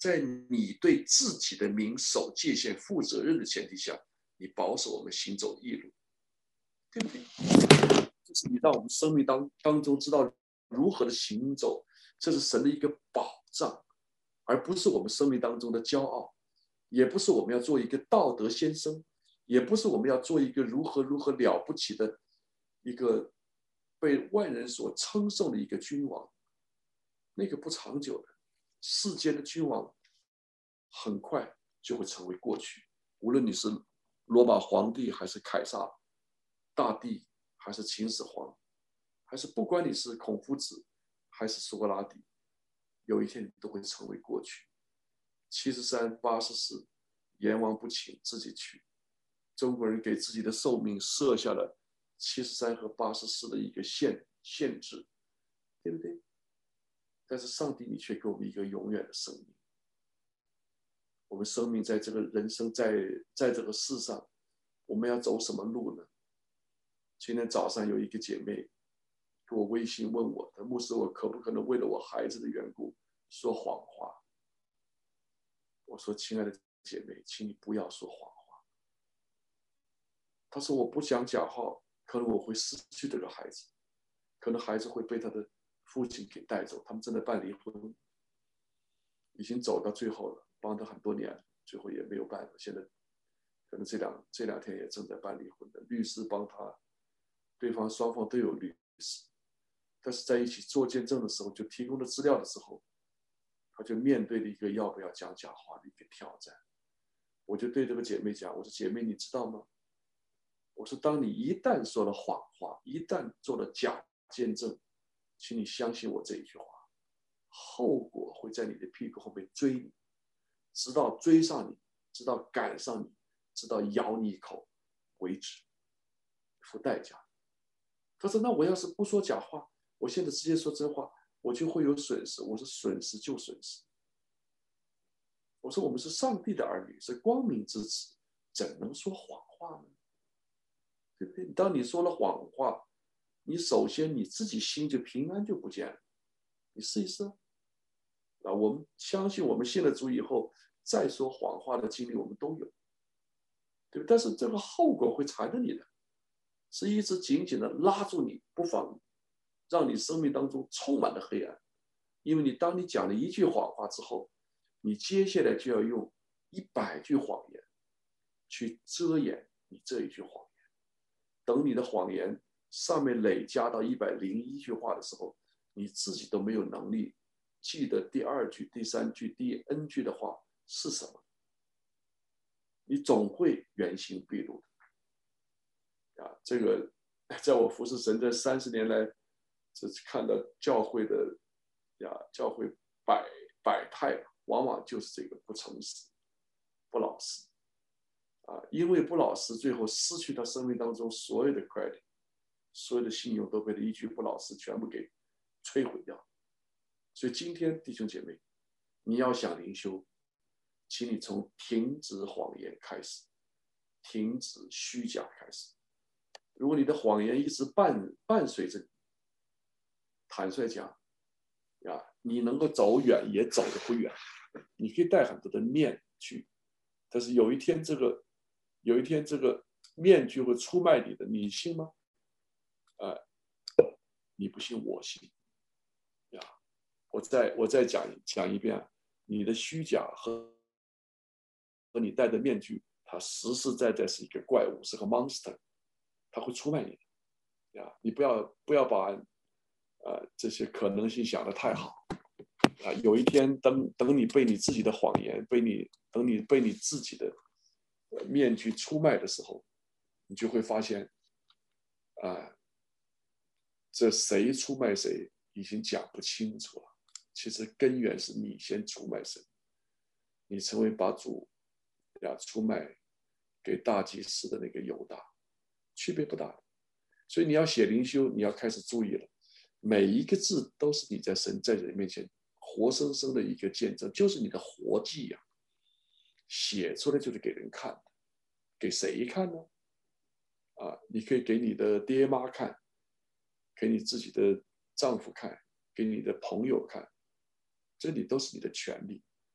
在你对自己的名守界限、负责任的前提下，你保守我们行走义路，对不对？就是你让我们生命当当中知道如何的行走，这是神的一个保障，而不是我们生命当中的骄傲，也不是我们要做一个道德先生，也不是我们要做一个如何如何了不起的一个被万人所称颂的一个君王，那个不长久的。世间的君王很快就会成为过去，无论你是罗马皇帝还是凯撒大帝，还是秦始皇，还是不管你是孔夫子还是苏格拉底，有一天你都会成为过去。七十三八十四，阎王不请自己去。中国人给自己的寿命设下了七十三和八十四的一个限限制，对不对？但是上帝，你却给我们一个永远的生命。我们生命在这个人生，在在这个世上，我们要走什么路呢？今天早上有一个姐妹给我微信问我的，牧师，我可不可能为了我孩子的缘故说谎话？我说，亲爱的姐妹，请你不要说谎话。她说，我不讲假话，可能我会失去这个孩子，可能孩子会被他的父亲给带走，他们正在办离婚，已经走到最后了，帮他很多年，最后也没有办法。现在可能这两这两天也正在办离婚的，律师帮他，对方双方都有律师，但是在一起做见证的时候，就提供了资料的时候，他就面对了一个要不要讲假话的一个挑战。我就对这个姐妹讲，我说，姐妹，你知道吗？我说，当你一旦说了谎话，一旦做了假见证，请你相信我这一句话，后果会在你的屁股后面追你，直到追上你，直到赶上你，直到咬你一口为止，付代价。他说，那我要是不说假话，我现在直接说真话，我就会有损失。我说，损失就损失。我说，我们是上帝的儿女，是光明之子，怎能说谎话呢？对不对？当你说了谎话，你首先你自己心就平安就不见了。你试一试啊！我们相信，我们信了主以后，再说谎话的经历我们都有，对不对？但是这个后果会缠着你的，是一直紧紧的拉住你不放，让你生命当中充满了黑暗。因为你当你讲了一句谎话之后，你接下来就要用一百句谎言去遮掩你这一句谎言。等你的谎言上面累加到一百零一句话的时候，你自己都没有能力记得第二句、第三句、第 N 句的话是什么，你总会原形毕露的。啊，这个在我服侍神这三十年来，这看到教会的呀，教会百百态，往往就是这个不诚实、不老实。啊，因为不老实，最后失去他生命当中所有的 credit， 所有的信用都被他一句不老实全部给摧毁掉。所以今天弟兄姐妹，你要想灵修，请你从停止谎言开始，停止虚假开始。如果你的谎言一直伴伴随着你，坦率讲，啊，你能够走远也走得不远。你可以戴很多的面具，但是有一天这个。有一天，这个面具会出卖你的，你信吗？呃，你不信，我信。呀，我再我再讲讲一遍，你的虚假和和你戴的面具，它实实在在是一个怪物，是个 monster， 它会出卖你的。呀，你不要不要把呃这些可能性想得太好。啊，有一天等等你被你自己的谎言，被你等你被你自己的面具出卖的时候，你就会发现，啊，这谁出卖谁已经讲不清楚了。其实根源是你先出卖神，你成为把主呀出卖给大祭司的那个犹大，区别不大的。所以你要写灵修，你要开始注意了，每一个字都是你在神在人面前活生生的一个见证，就是你的活祭呀、啊。写出来就是给人看的，给谁看呢？啊，你可以给你的爹妈看，给你自己的丈夫看，给你的朋友看，这里都是你的权利。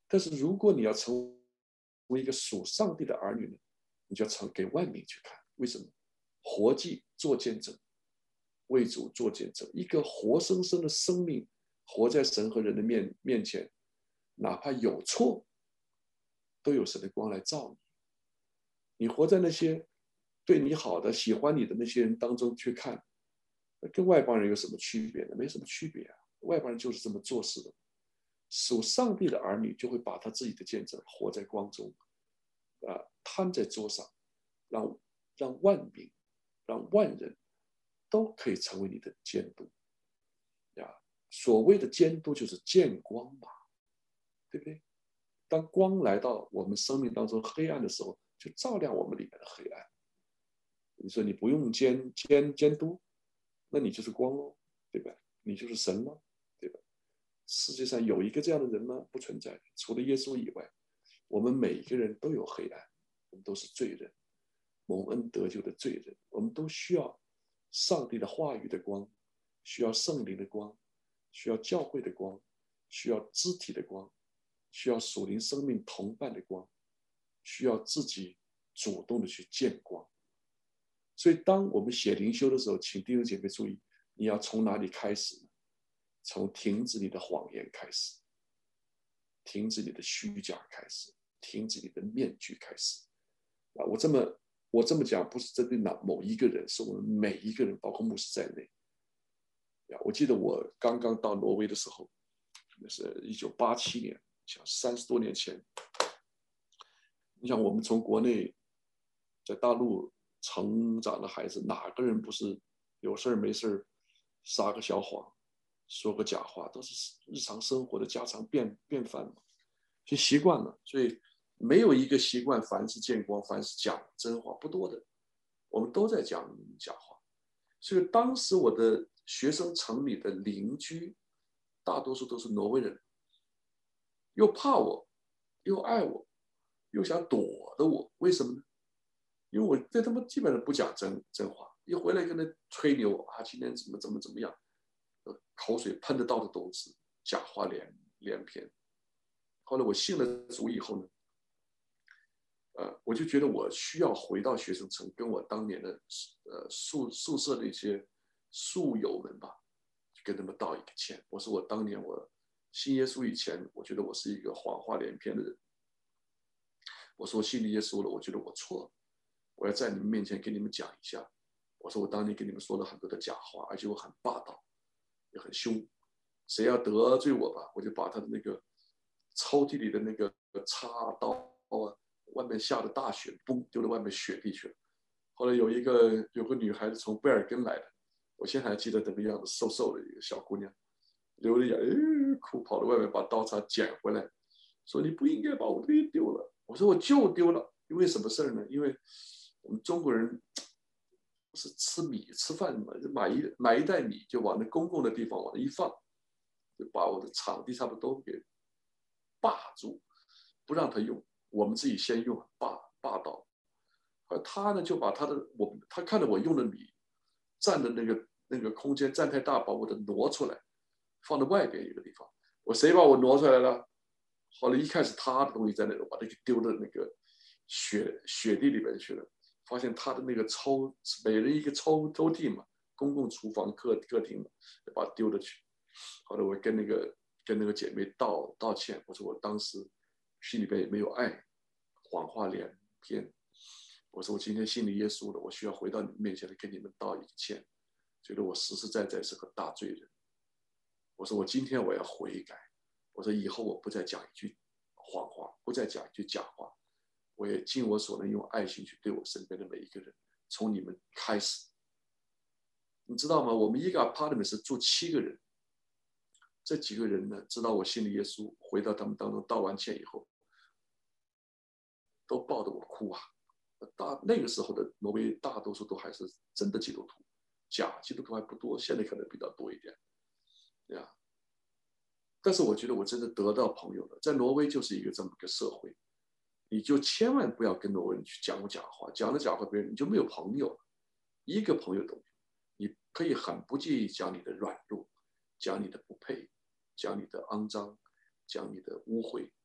但是如果你要成为一个属上帝的儿女呢，你就要成给万民去看。为什么？活祭做见证，为主做见证，一个活生生的生命活在神和人的面面前，哪怕有错，都有神的光来照你。你活在那些对你好的、喜欢你的那些人当中去看，跟外邦人有什么区别呢？没什么区别啊！外邦人就是这么做事的。属上帝的儿女就会把他自己的见证活在光中，啊、呃，摊在桌上，让让万民、让万人都可以成为你的监督。呀，所谓的监督就是见光嘛，对不对？当光来到我们生命当中黑暗的时候，就照亮我们里面的黑暗。你说你不用监监监督，那你就是光喽，对吧？你就是神喽，对吧？世界上有一个这样的人吗？不存在，除了耶稣以外，我们每一个人都有黑暗，我们都是罪人，蒙恩得救的罪人，我们都需要上帝的话语的光，需要圣灵的光，需要教会的光，需要肢体的光，需要属灵生命同伴的光，需要自己主动的去见光。所以当我们写灵修的时候，请弟兄姐妹注意，你要从哪里开始呢？从停止你的谎言开始，停止你的虚假开始，停止你的面具开始。啊，我这么我这么讲不是针对哪某一个人，是我们每一个人，包括牧师在内。我记得我刚刚到挪威的时候，那是一九八七年，想三十多年前。你想，我们从国内在大陆成长的孩子，哪个人不是有事没事撒个小谎，说个假话，都是日常生活的家常便便饭嘛，就习惯了。所以没有一个习惯凡是见光，凡是讲真话，不多的，我们都在讲假话。所以当时我的学生城里的邻居，大多数都是挪威人，又怕我，又爱我，又想躲着我。为什么呢？因为我对他们基本上不讲真真话，一回来跟他吹牛啊，今天怎么怎么怎么样，口水喷得到的都是，假话连连篇。后来我信了主以后呢，呃，我就觉得我需要回到学生城，跟我当年的呃宿宿舍的一些宿友们吧，跟他们道一个歉。我说我当年我信耶稣以前，我觉得我是一个谎话连篇的人。我说我信了耶稣了，我觉得我错了，我要在你们面前给你们讲一下。我说我当年给你们说了很多的假话，而且我很霸道，也很凶。谁要得罪我吧，我就把他的那个抽屉里的那个叉刀啊，外面下的大雪，嘣丢到外面雪地去了。后来有一个有个女孩子从贝尔根来的，我现在还记得怎么样的，瘦瘦的一个小姑娘，流着眼，哎，哭跑到外面把刀叉捡回来，说你不应该把我东西丢了。我说我就丢了，因为什么事呢？因为我们中国人是吃米吃饭嘛，买一买一袋米就往那公共的地方往那一放，就把我的场地差不多给霸住，不让他用，我们自己先用，霸霸道。而他呢，就把他的我他看到我用的米占的那个那个空间占太大，把我的挪出来，放在外边一个地方。我谁把我挪出来了？后来一开始他的东西在那，我把它给丢到那个雪雪地里面去了。发现他的那个抽，每人一个抽抽屉嘛，公共厨房客客厅嘛，就把它丢了去。后来我跟那个跟那个姐妹道道歉，我说我当时心里边也没有爱，谎话连篇。我说我今天信了耶稣了，我需要回到你们面前来跟你们道一个歉，觉得我实实在在是个大罪人。我说我今天我要悔改，我说以后我不再讲一句谎话，不再讲一句假话，我也尽我所能用爱心去对我身边的每一个人，从你们开始。你知道吗？我们一个 apartment 是住七个人，这几个人呢，知道我信了耶稣，回到他们当中道完歉以后，都抱着我哭啊。大那个时候的挪威大多数都还是真的基督徒，假基督徒还不多，现在可能比较多一点，对啊。但是我觉得我真的得到朋友了，在挪威就是一个这么个社会，你就千万不要跟挪威人去讲假话，讲了假话别人你就没有朋友了，一个朋友都没有。你可以很不介意讲你的软弱，讲你的不配，讲你的肮脏，讲你的污秽，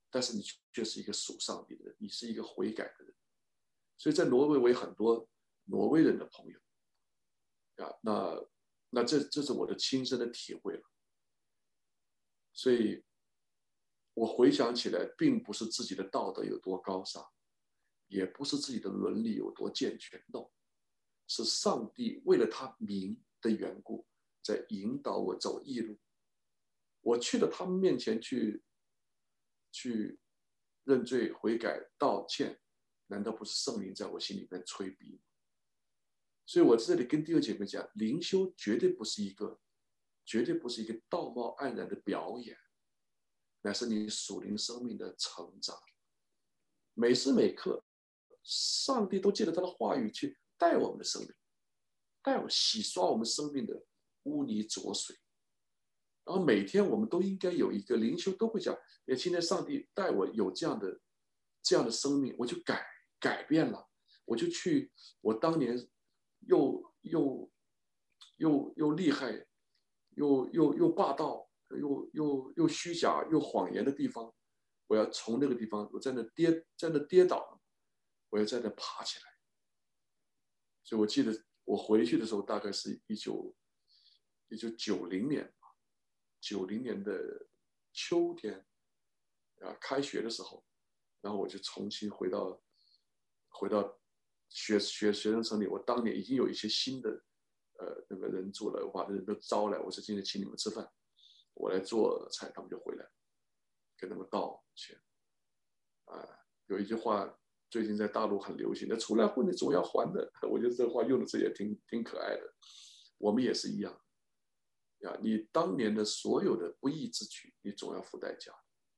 但是你却是一个属上帝的人，你是一个悔改的人。所以在挪威我有很多挪威人的朋友啊，那那这这是我的亲身的体会了。所以我回想起来，并不是自己的道德有多高尚，也不是自己的伦理有多健全 ，no， 是上帝为了他名的缘故，在引导我走义路。我去到他们面前去，去认罪悔改道歉，难道不是圣灵在我心里面催逼吗？所以我在这里跟弟兄姐妹讲，灵修绝对不是一个，绝对不是一个道貌岸然的表演，乃是你属灵生命的成长。每时每刻，上帝都借着他的话语去带我们的生命，带我们洗刷我们生命的污泥浊水。然后每天我们都应该有一个灵修，都会讲，哎，今天上帝带我有这样的这样的生命，我就改改变了，我就去我当年又又又又厉害，又又又霸道，又又又虚假又谎言的地方，我要从那个地方，我在那跌在那跌倒，我要在那爬起来。所以我记得我回去的时候，大概是一九一九九零年。九零年的秋天啊，开学的时候，然后我就重新回到回到学学学生城里。我当年已经有一些新的呃那个人住了，我把人都招来，我说今天请你们吃饭，我来做菜，他们就回来跟他们道歉。啊，有一句话最近在大陆很流行的，出来混你总要还的，我觉得这话用的这也挺挺可爱的。我们也是一样。呀，你当年的所有的不义之举，你总要付代价。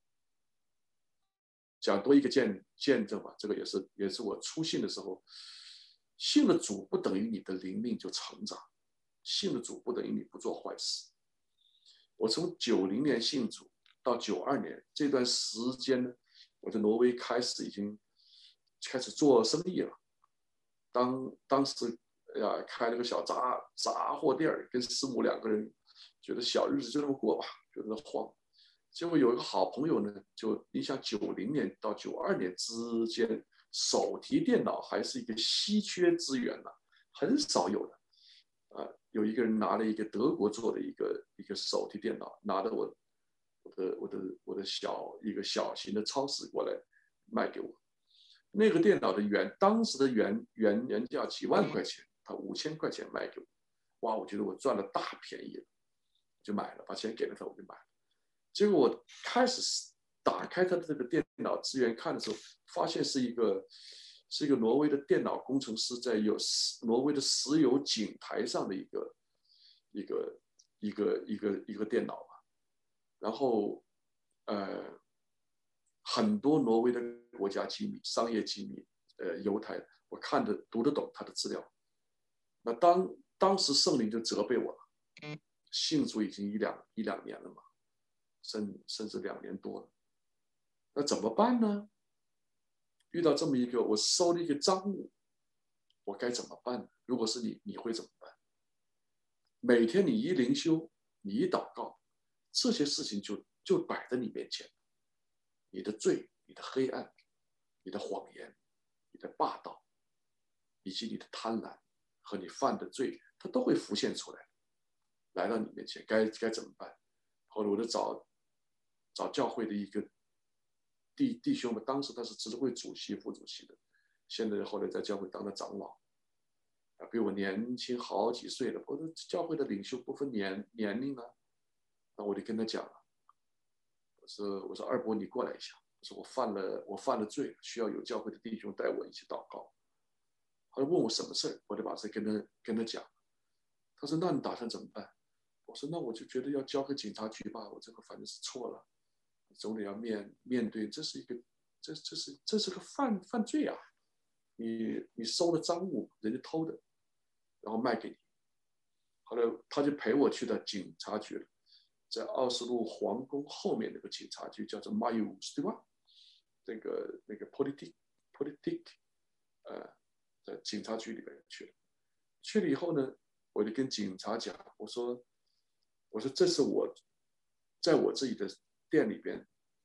讲多一个见见证吧，这个也是也是我初信的时候，信了主不等于你的灵命就成长，信了主不等于你不做坏事。我从九零年信主到九二年这段时间呢，我在挪威开始已经开始做生意了。当当时呀开了个小杂杂货店，跟师母两个人。觉得小日子就这么过吧，就这么晃。结果有一个好朋友呢，就你想九零年到九二年之间，手提电脑还是一个稀缺资源呢、啊，很少有的。啊、呃，有一个人拿了一个德国做的一个一个手提电脑，拿着我我的我的我的小一个小型的超市过来卖给我。那个电脑的原当时的原原原价几万块钱，他五千块钱卖给我。哇，我觉得我赚了大便宜了。就买了，把钱给了他，我就买了。结果我开始打开他的这个电脑资源看的时候，发现是一个是一个挪威的电脑工程师在有挪威的石油井台上的一个一个一个一个一个电脑吧。然后呃，很多挪威的国家机密、商业机密、呃犹太，我看得读得懂他的资料。那当当时圣灵就责备我了。信主已经一两一两年了嘛，甚甚至两年多了，那怎么办呢？遇到这么一个，我收了一个赃物，我该怎么办呢？如果是你，你会怎么办？每天你一灵修，你一祷告，这些事情就就摆在你面前，你的罪、你的黑暗、你的谎言、你的霸道，以及你的贪婪和你犯的罪，它都会浮现出来。来到你面前，该该怎么办？后来我就找找教会的一个弟弟兄们，当时他是执会主席、副主席的，现在后来在教会当了长老，啊，比我年轻好几岁了。我说教会的领袖不分年年龄啊，那我就跟他讲了，我说我说二伯你过来一下，我说我犯了我犯了罪，需要有教会的弟兄带我一起祷告。他问我什么事，我就把这跟他跟他讲。他说那你打算怎么办？我说那我就觉得要交给警察局吧，我这个反正是错了，总得要面面对，这是一个这这是这是个犯犯罪啊！你你收了赃物，人家偷的，然后卖给你。后来他就陪我去到警察局了，在奥斯陆皇宫后面那个警察局叫做 Majhus 对吧？那个那个 politik politik 呃，在警察局里面去了。去了以后呢，我就跟警察讲，我说。我说这是我在我自己的店里边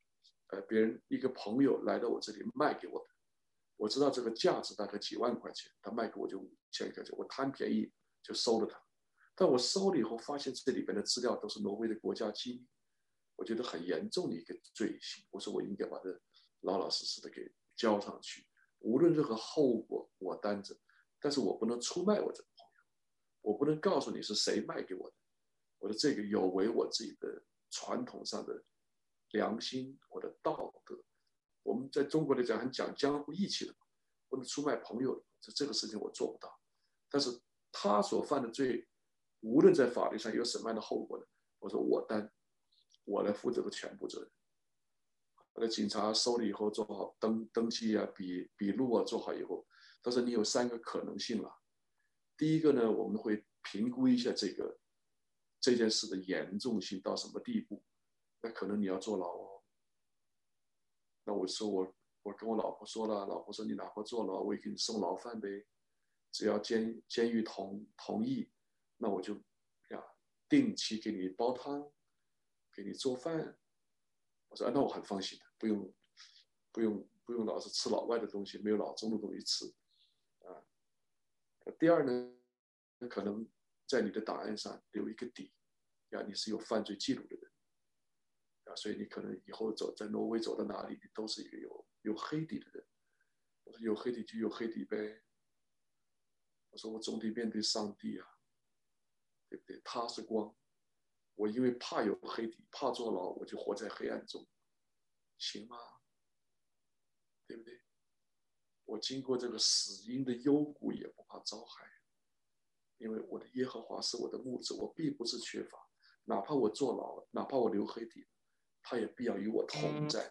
呃，别人一个朋友来到我这里卖给我的，我知道这个价值大概几万块钱，他卖给我就五千块钱，我贪便宜就收了它。但我收了以后，发现这里边的资料都是挪威的国家机密，我觉得很严重的一个罪行。我说我应该把它老老实实的给交上去，无论任何后果我担着，但是我不能出卖我这个朋友，我不能告诉你是谁卖给我的，我的这个有违我自己的传统上的良心，我的道德。我们在中国来讲很讲江湖义气的，不能出卖朋友的，这这个事情我做不到。但是他所犯的罪，无论在法律上有什么样的后果呢，我说我担，我来负责个全部责任。我的警察收了以后做好登登记啊、笔笔录啊做好以后，他说你有三个可能性了。第一个呢，我们会评估一下这个这件事的严重性到什么地步，那可能你要坐牢哦。那我说我我跟我老婆说了，老婆说你哪怕坐牢，我也给你送牢饭呗，只要监监狱同同意，那我就呀定期给你煲汤，给你做饭。我说、啊、那我很放心的，不用不用不用老是吃老外的东西，没有老中的东西吃啊。第二呢，可能在你的档案上留一个底，呀，你是有犯罪记录的人。啊，所以你可能以后走在挪威走到哪里，你都是一个有有黑底的人。我说有黑底就有黑底呗。我说我总得面对上帝啊，对不对？他是光，我因为怕有黑底，怕坐牢，我就活在黑暗中，行吗？对不对？我经过这个死荫的幽谷，也不怕遭害，因为我的耶和华是我的牧者，我并不是缺乏，哪怕我坐牢，哪怕我留黑底，他也必要与我同在。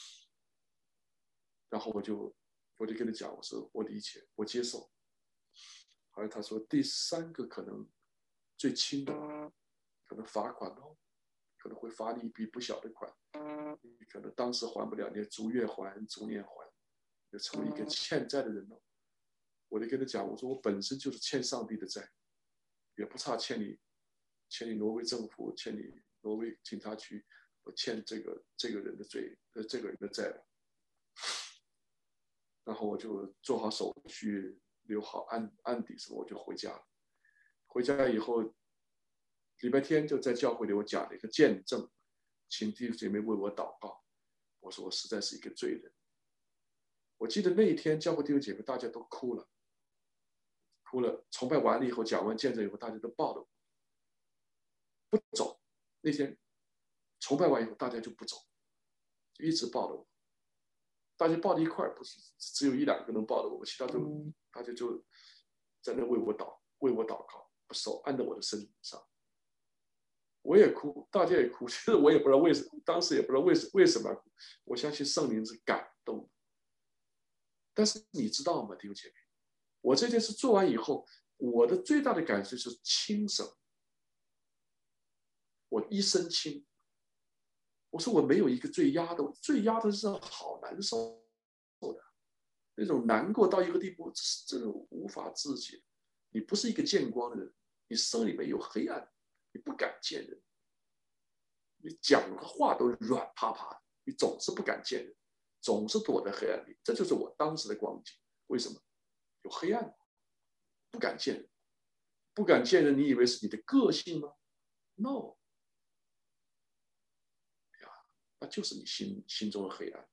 然后我就我就跟他讲，我说我理解，我接受。后来他说第三个可能最轻的，可能罚款哦，可能会罚你一笔不小的款，你可能当时还不了，你逐月还，逐年还，就成为一个欠债的人了。我就跟他讲，我说我本身就是欠上帝的债，也不差欠你，欠你挪威政府，欠你挪威警察局，我欠这个这个人的罪，呃，这个人的债了。然后我就做好手续，留好案案底什么，我就回家了。回家以后，礼拜天就在教会里我讲了一个见证，请弟兄姐妹为我祷告。我说我实在是一个罪人。我记得那一天教会弟兄姐妹大家都哭了，哭了。崇拜完了以后，讲完见证以后，大家都抱着我不走。那天崇拜完以后，大家就不走，就一直抱着我。大家抱在一块儿，不是只有一两个人抱着我，其他都大家就在那为我祷为我祷告，把手按在我的身上。我也哭，大家也哭，其实我也不知道为什么，当时也不知道为什为什么哭。我相信圣灵是感动的。但是你知道吗，弟兄姐妹，我这件事做完以后，我的最大的感受是轻省。我一身轻。我说我没有一个最压的，最压的是好难受的，那种难过到一个地步，这种无法自己。你不是一个见光的人，你心里面有黑暗，你不敢见人，你讲的话都软趴趴的，你总是不敢见人，总是躲在黑暗里。这就是我当时的光景。为什么？有黑暗，不敢见人，不敢见人，你以为是你的个性吗 ？No。那就是你心心中的黑暗。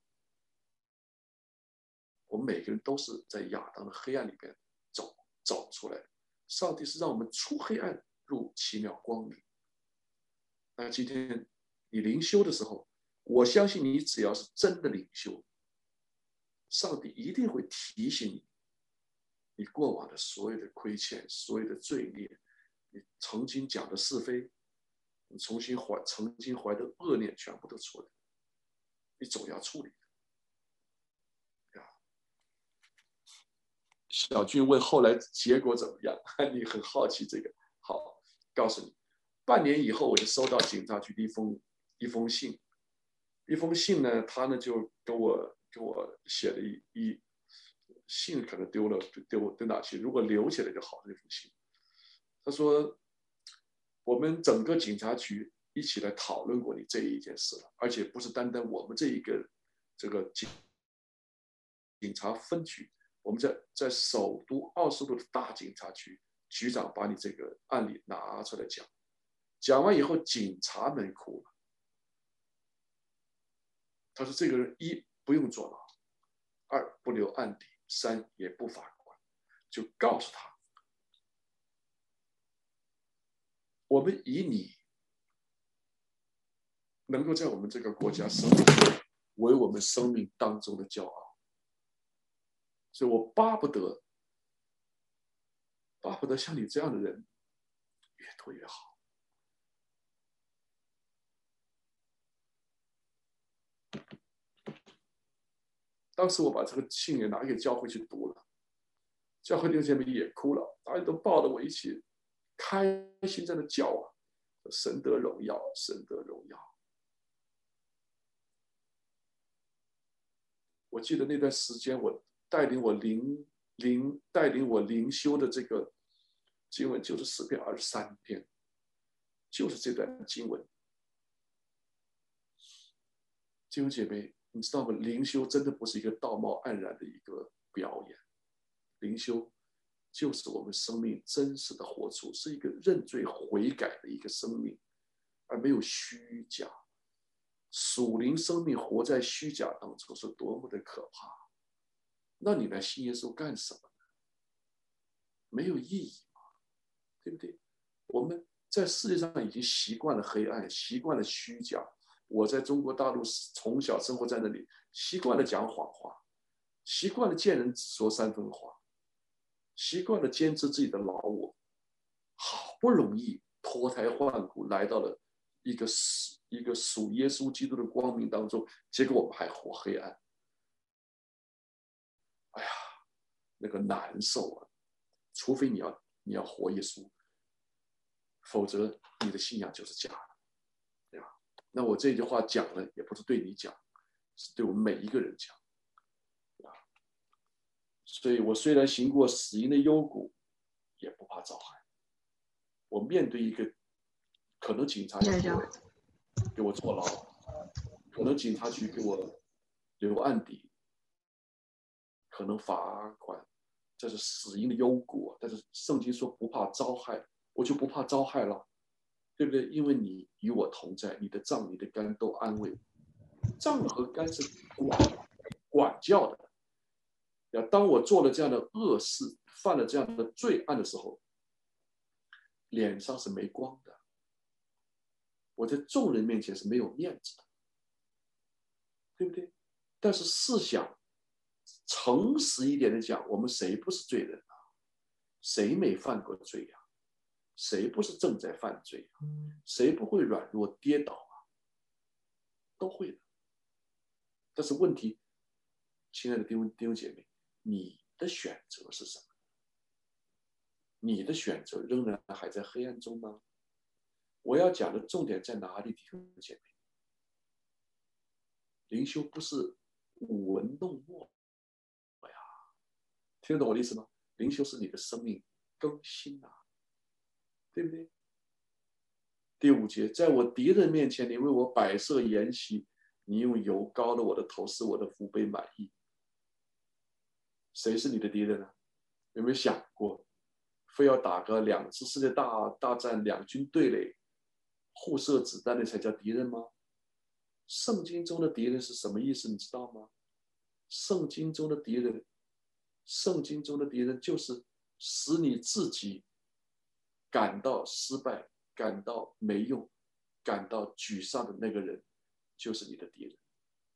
我们每个人都是在亚当的黑暗里边走走出来的。上帝是让我们出黑暗入奇妙光明。那今天你灵修的时候，我相信你只要是真的灵修，上帝一定会提醒你，你过往的所有的亏欠、所有的罪孽，你曾经讲的是非，你重新怀曾经怀的恶念，全部都出来。你总要处理的。小俊问后来结果怎么样？你很好奇这个。好，告诉你，半年以后我就收到警察局的一封一封信，一封信呢，他呢就跟我跟我写了一一信，可能丢了丢丢哪去？如果留起来就好。那封信，他说我们整个警察局一起来讨论过你这一件事了，而且不是单单我们这一个这个警警察分局，我们在在首都奥斯陆的大警察局，局长把你这个案例拿出来讲，讲完以后，警察们哭了。他说：“这个人一不用坐牢，二不留案底，三也不罚款，就告诉他，我们以你能够在我们这个国家生活为我们生命当中的骄傲，所以我巴不得，巴不得像你这样的人越多越好。”当时我把这个信也拿给教会去读了，教会弟兄姐妹也哭了，大家都抱着我一起开心在那叫啊，神得荣耀，神得荣耀。我记得那段时间，我带领我灵灵带领我灵修的这个经文就是诗篇二十三篇，就是这段经文。弟兄姐妹，你知道吗？灵修真的不是一个道貌岸然的一个表演，灵修就是我们生命真实的活出，是一个认罪悔改的一个生命，而没有虚假。属灵生命活在虚假当中是多么的可怕！那你来信耶稣干什么呢？没有意义嘛，对不对？我们在世界上已经习惯了黑暗，习惯了虚假。我在中国大陆从小生活在那里，习惯了讲谎话，习惯了见人只说三分话，习惯了坚持自己的老我，好不容易脱胎换骨来到了一个一个属耶稣基督的光明当中，结果我们还活黑暗。哎呀，那个难受啊！除非你要你要活耶稣，否则你的信仰就是假的，对吧？那我这句话讲了，也不是对你讲，是对我们每一个人讲，对吧？所以我虽然行过死荫的幽谷，也不怕遭害。我面对一个可能警察要给我给我坐牢，可能警察局给我留案底，可能罚款，这是死荫的幽谷。但是圣经说不怕遭害，我就不怕遭害了。对不对？因为你与我同在，你的杖、你的竿都安慰我。杖和竿是管管教的。当我做了这样的恶事，犯了这样的罪案的时候，脸上是没光的。我在众人面前是没有面子的，对不对？但是试想，诚实一点的讲，我们谁不是罪人啊？谁没犯过罪呀？谁不是正在犯罪啊？谁不会软弱跌倒啊？都会的。但是问题，亲爱的弟兄弟兄姐妹，你的选择是什么？你的选择仍然还在黑暗中吗？我要讲的重点在哪里，弟兄姐妹？灵修不是舞文弄墨呀，听得懂我的意思吗？灵修是你的生命更新啊，对不对？第五节，在我敌人面前，你为我摆设筵席，你用油膏了我的头，使我的福杯满溢。谁是你的敌人呢？有没有想过，非要打个两次世界大大战，两军对垒，互射子弹的才叫敌人吗？圣经中的敌人是什么意思？你知道吗？圣经中的敌人，圣经中的敌人就是使你自己感到失败、感到没用、感到沮丧的那个人，就是你的敌人，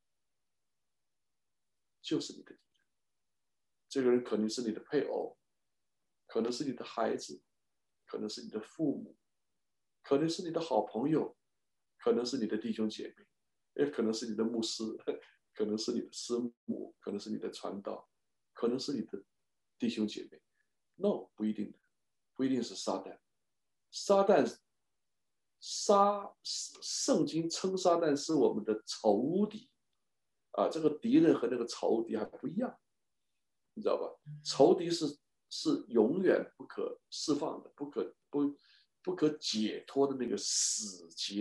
就是你的敌人。这个人可能是你的配偶，可能是你的孩子，可能是你的父母，可能是你的好朋友，可能是你的弟兄姐妹，也可能是你的牧师，可能是你的师母，可能是你的传道，可能是你的弟兄姐妹。No， 不一定的，不一定是撒旦。撒旦，撒圣经称撒旦是我们的仇敌啊，这个敌人和那个仇敌还不一样，你知道吧？仇敌是是永远不可释放的，不可不不可解脱的那个死结，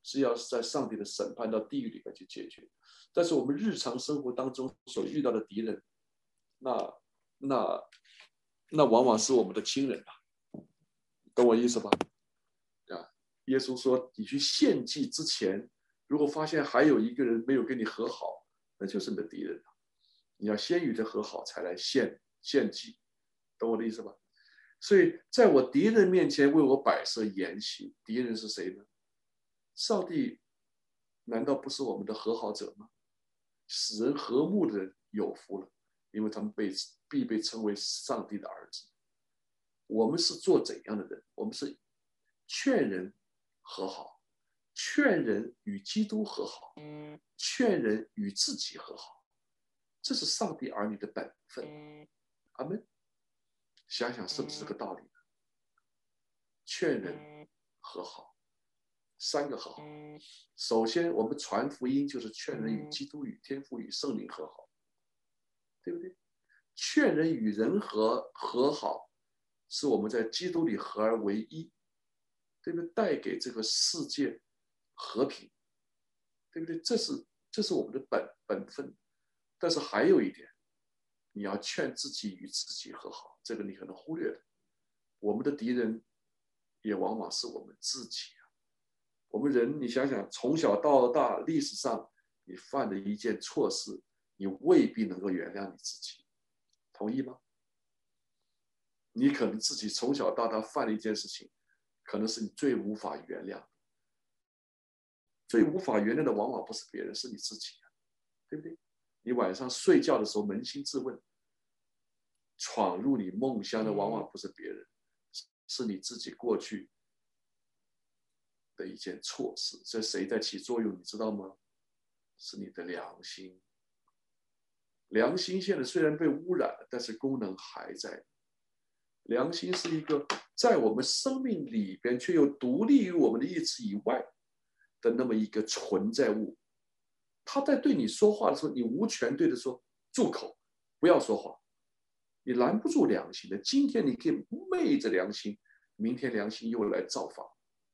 是要在上帝的审判到地狱里面去解决。但是我们日常生活当中所遇到的敌人，那那那往往是我们的亲人啊，懂我意思吧？啊，耶稣说，你去献祭之前，如果发现还有一个人没有跟你和好，那就是你的敌人了。你要先与他和好，才来献献祭，懂我的意思吧？所以在我敌人面前为我摆设筵席，敌人是谁呢？上帝难道不是我们的和好者吗？使人和睦的人有福了，因为他们被必被称为上帝的儿子。我们是做怎样的人？我们是劝人和好，劝人与基督和好，劝人与自己和好，这是上帝儿女的本分。阿们。想想是不是这个道理呢？劝人和好，三个和好。首先，我们传福音就是劝人与基督、与天父、与圣灵和好，对不对？劝人与人和和好，是我们在基督里合而为一，对不对？带给这个世界和平，对不对？这是这是我们的本本分。但是还有一点，你要劝自己与自己和好，这个你可能忽略了。我们的敌人也往往是我们自己啊。我们人，你想想，从小到大，历史上你犯的一件错事，你未必能够原谅你自己，同意吗？你可能自己从小到大犯了一件事情，可能是你最无法原谅的。最无法原谅的往往不是别人，是你自己啊，对不对？你晚上睡觉的时候扪心自问，闯入你梦乡的往往不是别人，是你自己过去的一件错事。这谁在起作用，你知道吗？是你的良心。良心现在虽然被污染了，但是功能还在。良心是一个在我们生命里边却又独立于我们的意志以外的那么一个存在物。他在对你说话的时候，你无权对他说住口，不要说话，你拦不住良心的。今天你可以昧着良心，明天良心又来造访。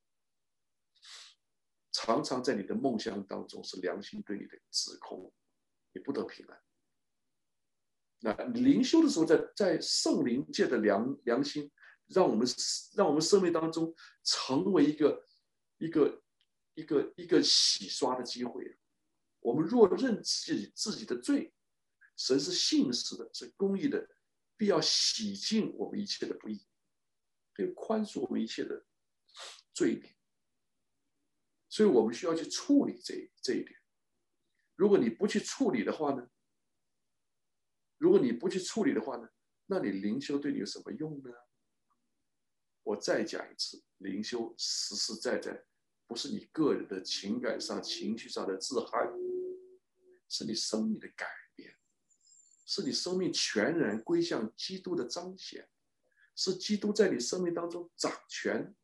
常常在你的梦乡当中是良心对你的指控，你不得平安。那灵修的时候，在在圣灵界的良良心，让我们让我们生命当中成为一个一个一个一个洗刷的机会。我们若认自己自己的罪，神是信实的，是公义的，必要洗净我们一切的不义，可以宽恕我们一切的罪孽。所以我们需要去处理这这一点。如果你不去处理的话呢？如果你不去处理的话呢？那你灵修对你有什么用呢？我再讲一次，灵修实实在在不是你个人的情感上、情绪上的自嗨，是你生命的改变，是你生命全然归向基督的彰显，是基督在你生命当中掌权。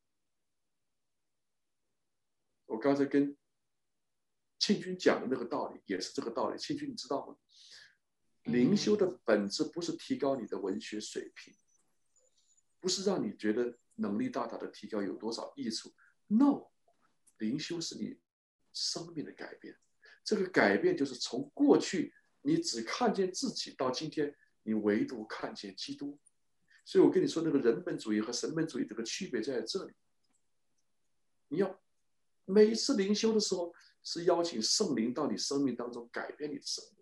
我刚才跟庆军讲的那个道理也是这个道理。庆军，你知道吗？灵修的本质不是提高你的文学水平，不是让你觉得能力大大的提高有多少益处。No， 灵修是你生命的改变。这个改变就是从过去你只看见自己，到今天你唯独看见基督。所以我跟你说，那个人本主义和神本主义这个区别在这里。你要每一次灵修的时候，是邀请圣灵到你生命当中改变你的生命。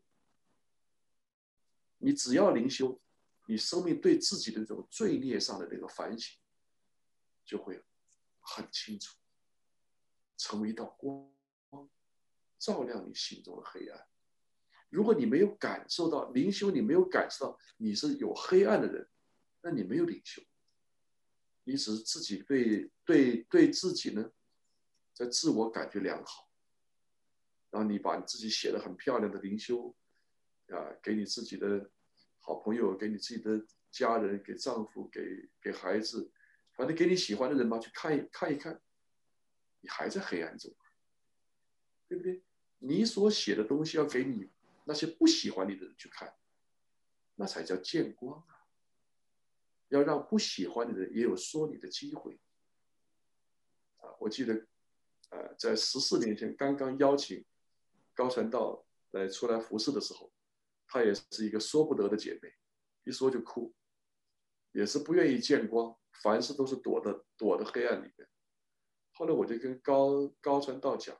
你只要灵修，你生命对自己的这种罪孽上的那个反省，就会很清楚，成为一道光，照亮你心中的黑暗。如果你没有感受到灵修，你没有感受到你是有黑暗的人，那你没有灵修，你只是自己对对对自己呢，在自我感觉良好，然后你把你自己写得很漂亮的灵修啊，给你自己的好朋友，给你自己的家人，给丈夫，给给孩子，反正给你喜欢的人吧，去看一看一看，你还在黑暗中，对不对？你所写的东西要给你那些不喜欢你的人去看，那才叫见光啊！要让不喜欢的人也有说你的机会啊！我记得呃，在十四年前刚刚邀请高传道来出来服侍的时候，她也是一个说不得的姐妹，一说就哭，也是不愿意见光，凡事都是躲的躲的黑暗里面。后来我就跟高高传道讲，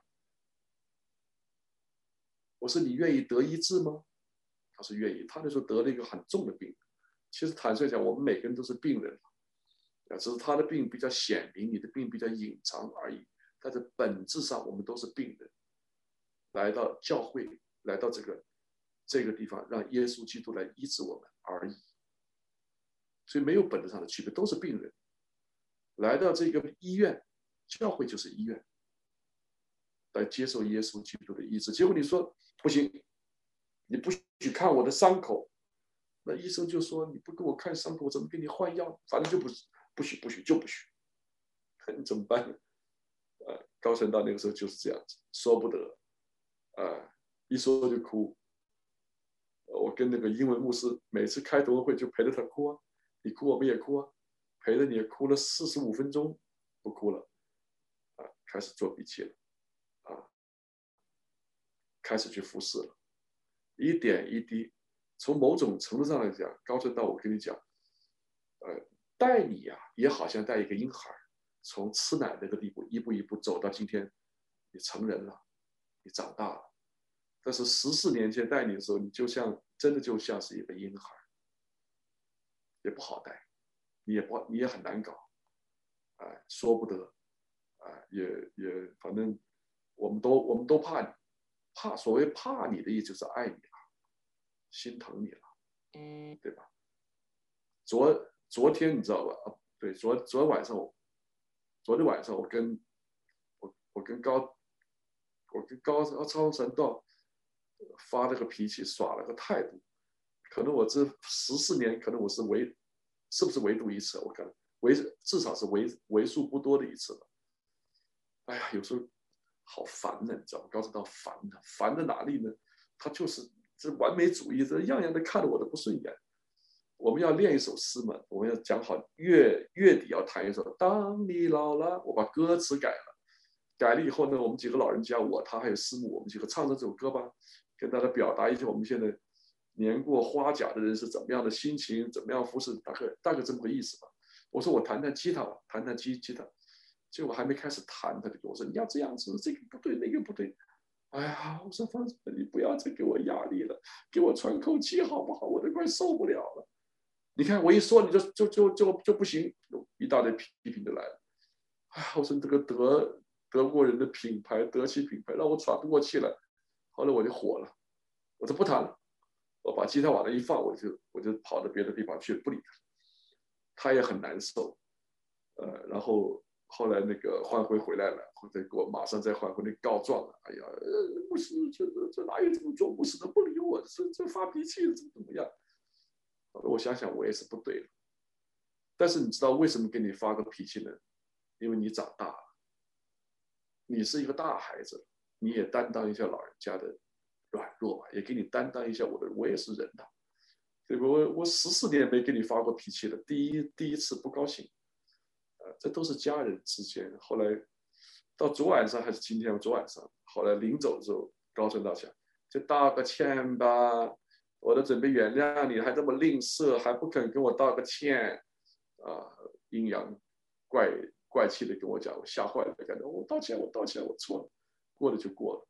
我说你愿意得医治吗？他说愿意。他那时候得了一个很重的病，其实坦率讲，我们每个人都是病人，只是他的病比较显明，你的病比较隐藏而已。但是本质上我们都是病人，来到教会，来到这个这个地方，让耶稣基督来医治我们而已。所以没有本质上的区别，都是病人。来到这个医院，教会就是医院，来接受耶稣基督的医治。结果你说不行，你不许看我的伤口，那医生就说你不给我看伤口，我怎么给你换药？反正就不不许不许就不许，你怎么办呢？呃，高传道那个时候就是这样子，说不得，呃，一说就哭。我跟那个英文牧师每次开同乐会就陪着他哭啊，你哭我们也哭啊，陪着你也哭了四十五分钟，不哭了，啊，开始做笔记了，啊，开始去服侍了，一点一滴，从某种程度上来讲，高传道我跟你讲，呃，带你呀、啊，也好像带一个婴孩，从吃奶那个地步，一步一步走到今天，你成人了，你长大了。但是十四年前带你的时候，你就像真的就像是一个婴孩，也不好带，你也不你也很难搞，哎、呃，说不得，哎、呃，也也反正我们都我们都怕你，怕所谓怕你的意思就是爱你了，心疼你了，嗯，对吧？昨昨天你知道吧？啊，对，昨昨天晚上我，昨天晚上我跟我我跟高我跟高超神道发了个脾气，耍了个态度，可能我这十四年，可能我是为是不是唯独一次？我看为至少是为为数不多的一次了。哎呀，有时候好烦呢，你知道吗？高超道烦的，烦在哪里呢？他就是这完美主义，这样样的看得我都不顺眼。我们要练一首诗嘛，我们要讲好月月底要弹一首《当你老了》，我把歌词改了，改了以后呢，我们几个老人家，我他还有师母，我们几个唱这首歌吧，跟大家表达一下我们现在年过花甲的人是怎么样的心情，怎么样服侍，大概大概这么个意思吧。我说我弹弹吉他吧，弹弹吉吉他，结果还没开始弹，他就跟我说你要这样子，这个不对，那个不对。哎呀，我说方子，你不要再给我压力了，给我喘口气好不好？我都快受不了了。你看我一说你就就就就就不行，一大堆批评就来了。哎，我说这个德德国人的品牌，德系品牌让我喘不过气来。后来我就火了，我说不弹了，我把吉他往那一放，我就我就跑到别的地方去，不理他。他也很难受，呃，然后后来那个焕辉回来了，或者给我马上在焕辉那告状了。哎呀，呃，牧师，这这哪有这么做牧师的不理我，这这发脾气怎么怎么样？我想想，我也是不对了。但是你知道为什么给你发个脾气呢？因为你长大了，你是一个大孩子，你也担当一下老人家的软弱吧，也给你担当一下我的，我也是人呐，对吧？我我十四年没给你发过脾气了，第一第一次不高兴，呃，这都是家人之间。后来到昨晚上还是今天，昨晚上，后来临走的时候，高声道歉，就道个歉吧。我都准备原谅你，还这么吝啬，还不肯跟我道个歉，啊，阴阳怪怪气的跟我讲，我吓坏了，感觉我道歉，我道歉，我错了，过了就过了。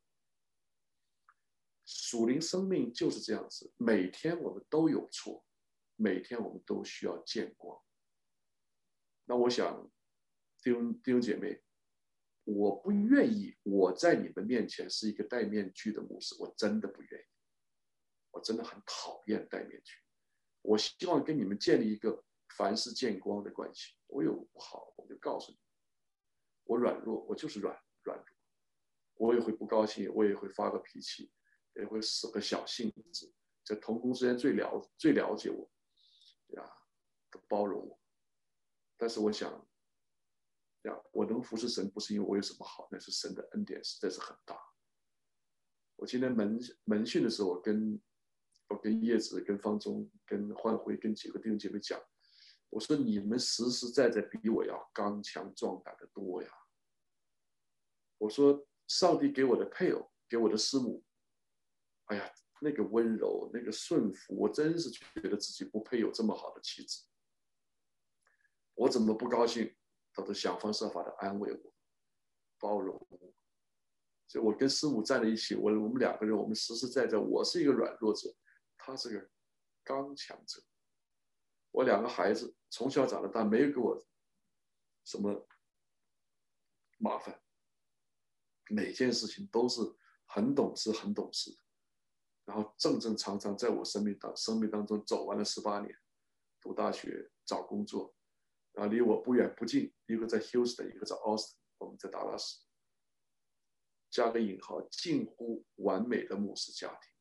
属灵生命就是这样子，每天我们都有错，每天我们都需要见光。那我想，弟兄弟兄姐妹，我不愿意我在你们面前是一个戴面具的牧师，我真的不愿意。我真的很讨厌戴面具，我希望跟你们建立一个凡事见光的关系。我有不好，我就告诉你，我软弱，我就是软软弱，我也会不高兴，我也会发个脾气，也会使个小性子。这同工之间最了最了解我，呀，都包容我。但是我想，呀，我能服侍神，不是因为我有什么好，那是神的恩典，实在是很大。我今天门门训的时候，我跟我跟叶子、跟方中、跟焕辉、跟几个弟兄姐妹讲，我说你们实实在在比我要刚强壮胆的多呀。 我说上帝给我的配偶，给我的师母，哎呀，那个温柔，那个顺服，我真是觉得自己不配有这么好的妻子。我怎么不高兴？他都想方设法的安慰我，包容我。所以我跟师母站在一起，我我们两个人，我们实实在在，我是一个软弱者，他是个刚强者。我两个孩子从小长到大，没有给我什么麻烦，每件事情都是很懂事、很懂事的，然后正正常常在我生命当生命当中走完了十八年，读大学、找工作，然后离我不远不近，一个在 Houston， 一个在 Austin， 我们在达拉斯，加个引号，近乎完美的牧师家庭。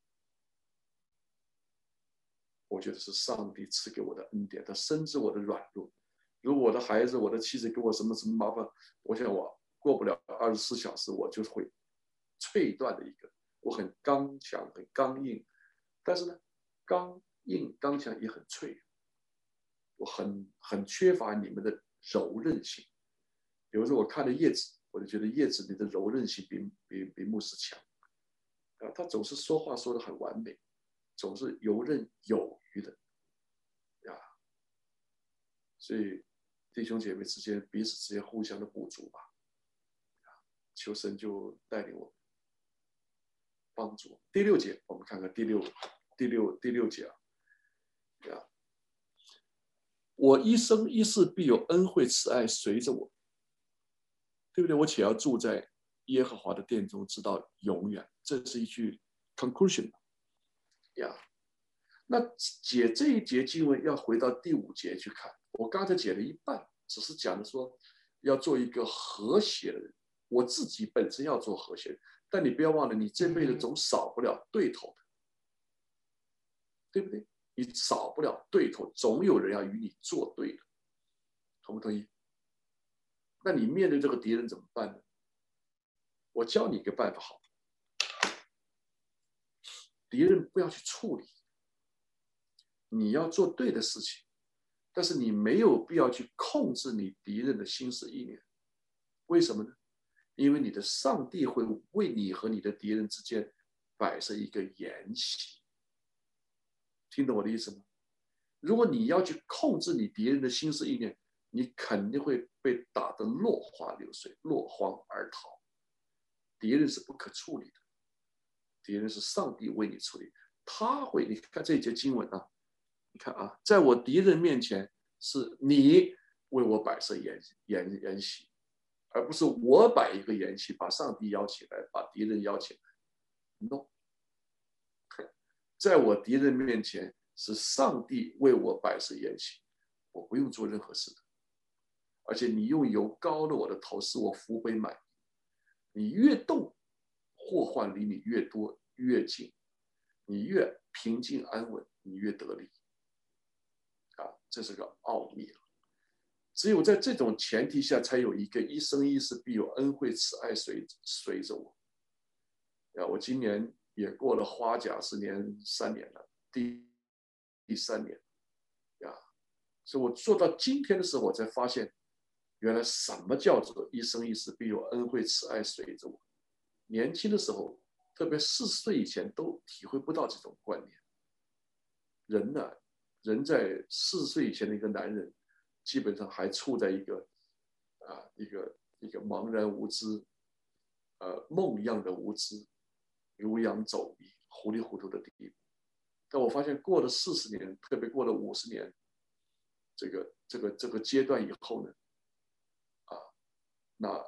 我觉得是上帝赐给我的恩典，他深知我的软弱。如果我的孩子、我的妻子给我什么什么麻烦，我想我过不了二十四小时，我就会脆断的一个。我很刚强，很刚硬，但是呢，刚硬刚强也很脆。我很很缺乏你们的柔韧性。比如说，我看了叶子，我就觉得叶子你的柔韧性比比比牧师强。啊，他总是说话说得很完美，总是游刃有余的，呀。所以弟兄姐妹之间彼此之间互相的补足吧。求神就带领我们，帮助。第六节，我们看看第六第六第六节啊，呀。我一生一世必有恩惠慈爱随着我，对不对？我且要住在耶和华的殿中，直到永远。这是一句 conclusion 呀。那解这一节经文要回到第五节去看。我刚才解了一半，只是讲的说要做一个和谐的人。我自己本身要做和谐人，但你不要忘了，你这辈子总少不了对头的，对不对？你少不了对头，总有人要与你作对的，同不同意？那你面对这个敌人怎么办呢？我教你一个办法好，敌人不要去处理，你要做对的事情，但是你没有必要去控制你敌人的心思意念。为什么呢？因为你的上帝会为你和你的敌人之间摆设一个筵席。听懂我的意思吗？如果你要去控制你敌人的心思意念，你肯定会被打得落花流水，落荒而逃。敌人是不可处理的，敌人是上帝为你处理。他会，你看这一节经文啊，你看啊，在我敌人面前是你为我摆设筵筵筵席，而不是我摆一个筵席，把上帝邀起来，把敌人邀起来。No， 在我敌人面前是上帝为我摆设筵席，我不用做任何事的。而且你用油膏了我的头，使我福杯满溢。你越动，祸患离你越多越近；你越平静安稳，你越得力。啊，这是个奥秘了。只有在这种前提下，才有一个一生一世必有恩惠慈爱随随着我。啊，我今年也过了花甲之年三年了，第第三年，呀，所以我做到今天的时候，我才发现，原来什么叫做一生一世必有恩惠慈爱随着我。年轻的时候，特别四十岁以前都体会不到这种观念。人呢，人在四十岁以前的一个男人，基本上还处在一个啊一个一个茫然无知，呃梦一样的无知，如羊走迷、糊里糊涂的地步。但我发现过了四十年，特别过了五十年，这个这个这个阶段以后呢，啊，那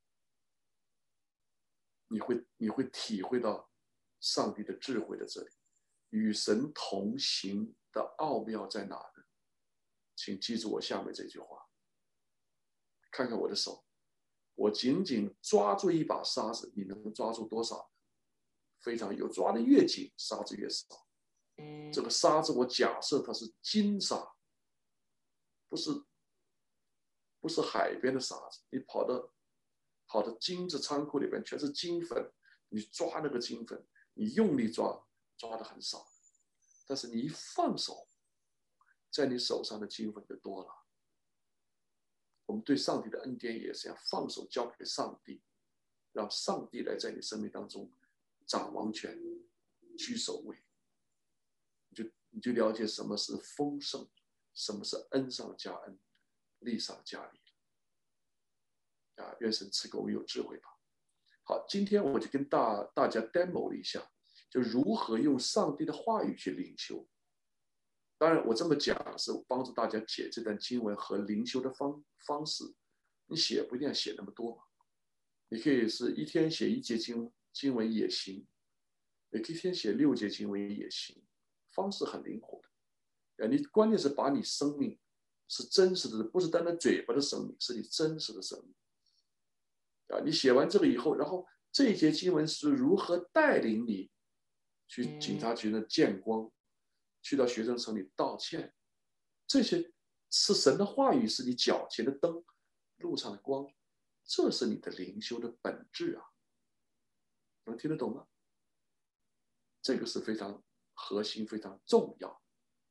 你会你会体会到上帝的智慧在这里，与神同行的奥妙在哪呢？请记住我下面这句话，看看我的手，我紧紧抓住一把沙子，你能抓住多少？非常有，抓得越紧，沙子越少。这个沙子我假设它是金沙，不是不是海边的沙子。你跑到跑到金子仓库里边全是金粉，你抓那个金粉，你用力抓，抓的很少，但是你一放手，在你手上的金粉就多了。我们对上帝的恩典也是要放手交给上帝， 让上帝来在你生命当中掌王权、居首位，你就你就了解什么是丰盛，什么是恩上加恩，利上加利。啊，愿神赐给我们有智慧吧。好，今天我就跟大大家 demo 了一下，就如何用上帝的话语去灵修。当然，我这么讲是帮助大家解这段经文和灵修的方方式。你写不一定要写那么多嘛，你可以是一天写一节经经文也行，也可以一天写六节经文也行，方式很灵活的。你关键是把你生命是真实的，不是单单嘴巴的生命，是你真实的生命。啊，你写完这个以后，然后这一节经文是如何带领你去警察局那见光，去到学生城里道歉，这些是神的话语，是你脚前的灯，路上的光，这是你的灵修的本质啊！能听得懂吗？这个是非常核心、非常重要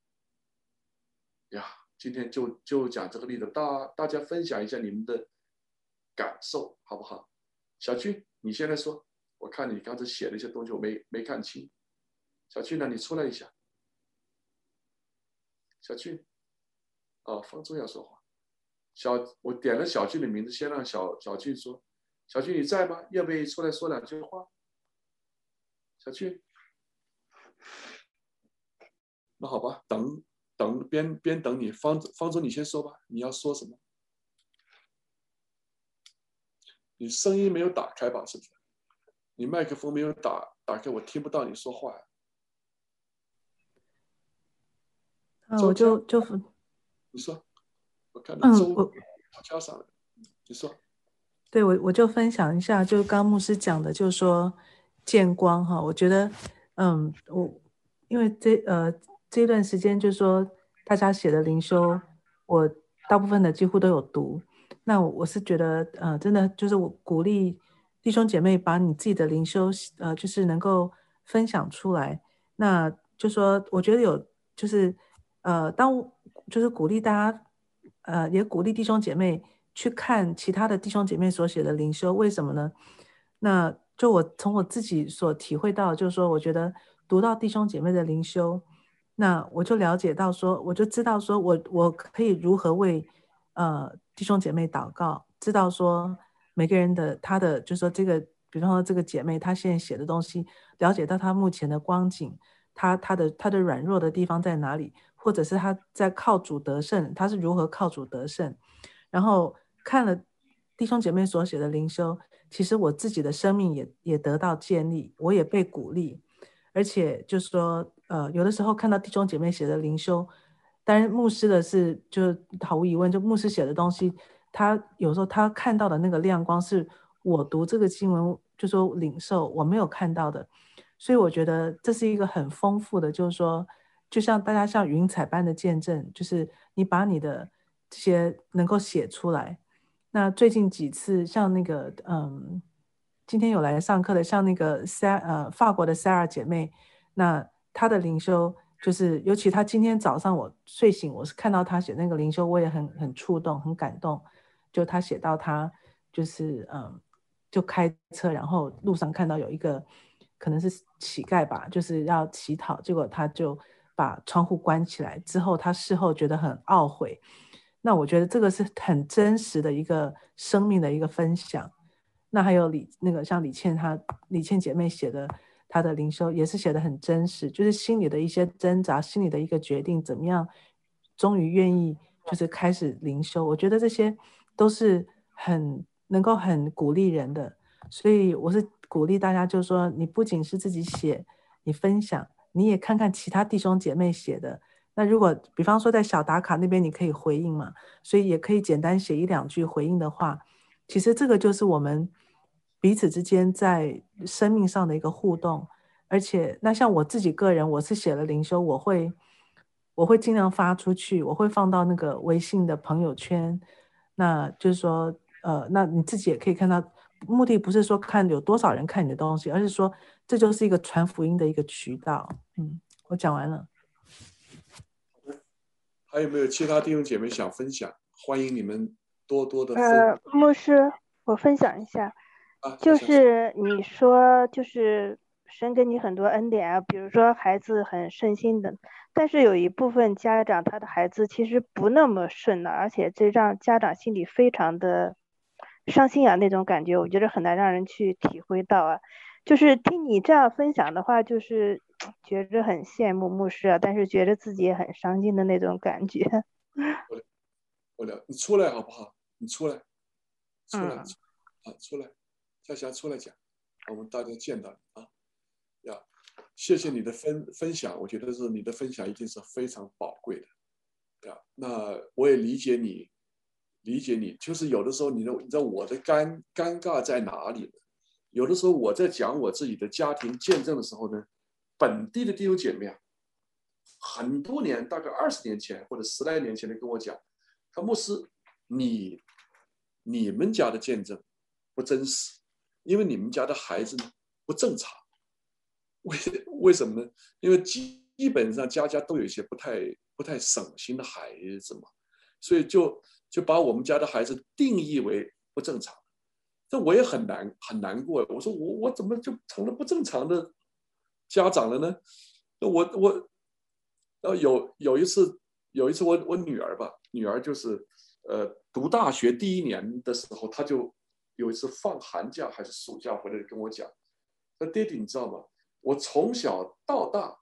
呀。今天就就讲这个例子，大大家分享一下你们的感受，好不好？小俊，你先来说，我看你刚才写的一些东西，我没没看清。小俊呢，你出来一下。小俊，哦，方舟要说话。小，我点了小俊的名字，先让小小俊说。小俊你在吗？要不要出来说两句话？小俊，那好吧，等等，边边等你。方方舟，你先说吧，你要说什么？你声音没有打开吧？是不是？你麦克风没有打打开，我听不到你说话呀。 啊，我就就你说，我看嗯， 周我加上了，你说。 对，我我就分享一下，就刚牧师讲的，就是说见光哈，我觉得，嗯，我因为这呃这段时间就是说大家写的灵修，我大部分的几乎都有读。那我是觉得，呃，真的就是我鼓励弟兄姐妹把你自己的灵修，呃，就是能够分享出来。那就说，我觉得有就是，呃，当就是鼓励大家，呃，也鼓励弟兄姐妹去看其他的弟兄姐妹所写的灵修，为什么呢？那就我从我自己所体会到，就是说，我觉得读到弟兄姐妹的灵修，那我就了解到说，我就知道说我我可以如何为呃弟兄姐妹祷告，知道说每个人的他的就是说这个，比方说这个姐妹她现在写的东西，了解到她目前的光景，她她的她的软弱的地方在哪里，或者是她在靠主得胜，她是如何靠主得胜。然后看了弟兄姐妹所写的灵修，其实我自己的生命也也得到建立，我也被鼓励，而且就是说，呃，有的时候看到弟兄姐妹写的灵修，当然牧师的是就毫无疑问，就牧师写的东西，他有时候他看到的那个亮光是我读这个经文就说领受我没有看到的，所以我觉得这是一个很丰富的，就是说，就像大家像云彩般的见证，就是你把你的这些能够写出来。那最近几次像那个嗯，今天有来上课的，像那个 Sarah 呃法国的 Sarah 姐妹，那她的灵修就是，尤其她今天早上我睡醒，我是看到她写那个灵修，我也很很触动，很感动。就她写到她就是嗯，就开车，然后路上看到有一个可能是乞丐吧，就是要乞讨，结果她就把窗户关起来，之后她事后觉得很懊悔。那我觉得这个是很真实的一个生命的一个分享。那还有李那个像李倩她李倩姐妹写的她的灵修也是写的很真实，就是心里的一些挣扎，心里的一个决定，怎么样终于愿意就是开始灵修，我觉得这些都是很能够很鼓励人的。所以我是鼓励大家，就是说你不仅是自己写你分享，你也看看其他弟兄姐妹写的。那如果比方说在小打卡那边你可以回应嘛，所以也可以简单写一两句回应的话，其实这个就是我们彼此之间在生命上的一个互动。而且那像我自己个人，我是写了灵修，我会我会尽量发出去，我会放到那个微信的朋友圈。那就是说呃，那你自己也可以看到，目的不是说看有多少人看你的东西，而是说这就是一个传福音的一个渠道。嗯，我讲完了。 还有没有其他弟兄姐妹想分享？欢迎你们多多的分。 呃，牧师，我分享一下， 啊， 就小夏是你说，就是神给你很多恩典啊，比如说孩子很顺心的，但是有一部分家长他的孩子其实不那么顺的，而且这让家长心里非常的伤心啊，那种感觉，我觉得很难让人去体会到啊。就是听你这样分享的话，就是觉着很羡慕牧师啊，但是觉得自己也很伤心的那种感觉。 我聊，你出来好不好？你出来，出来， 嗯啊，出来，夏夏出来讲，我们大家见到你啊，呀，谢谢你的分分享，我觉得是你的分享一定是非常宝贵的，呀，那我也理解你，理解你，就是有的时候你的，你知道我的尴尴尬在哪里呢？有的时候我在讲我自己的家庭见证的时候呢，本地的弟兄姐妹啊，很多年，大概二十年前或者十来年前的跟我讲，他牧师，你你们家的见证不真实，因为你们家的孩子呢不正常。为为什么呢？因为基基本上家家都有一些不太不太省心的孩子嘛，所以就就把我们家的孩子定义为不正常。这我也很难很难过。我说我我怎么就成了不正常的家长了呢？我我然后有有一次有一次我我女儿吧，女儿就是呃读大学第一年的时候，她就有一次放寒假还是暑假回来跟我讲，说爹地你知道吗？我从小到大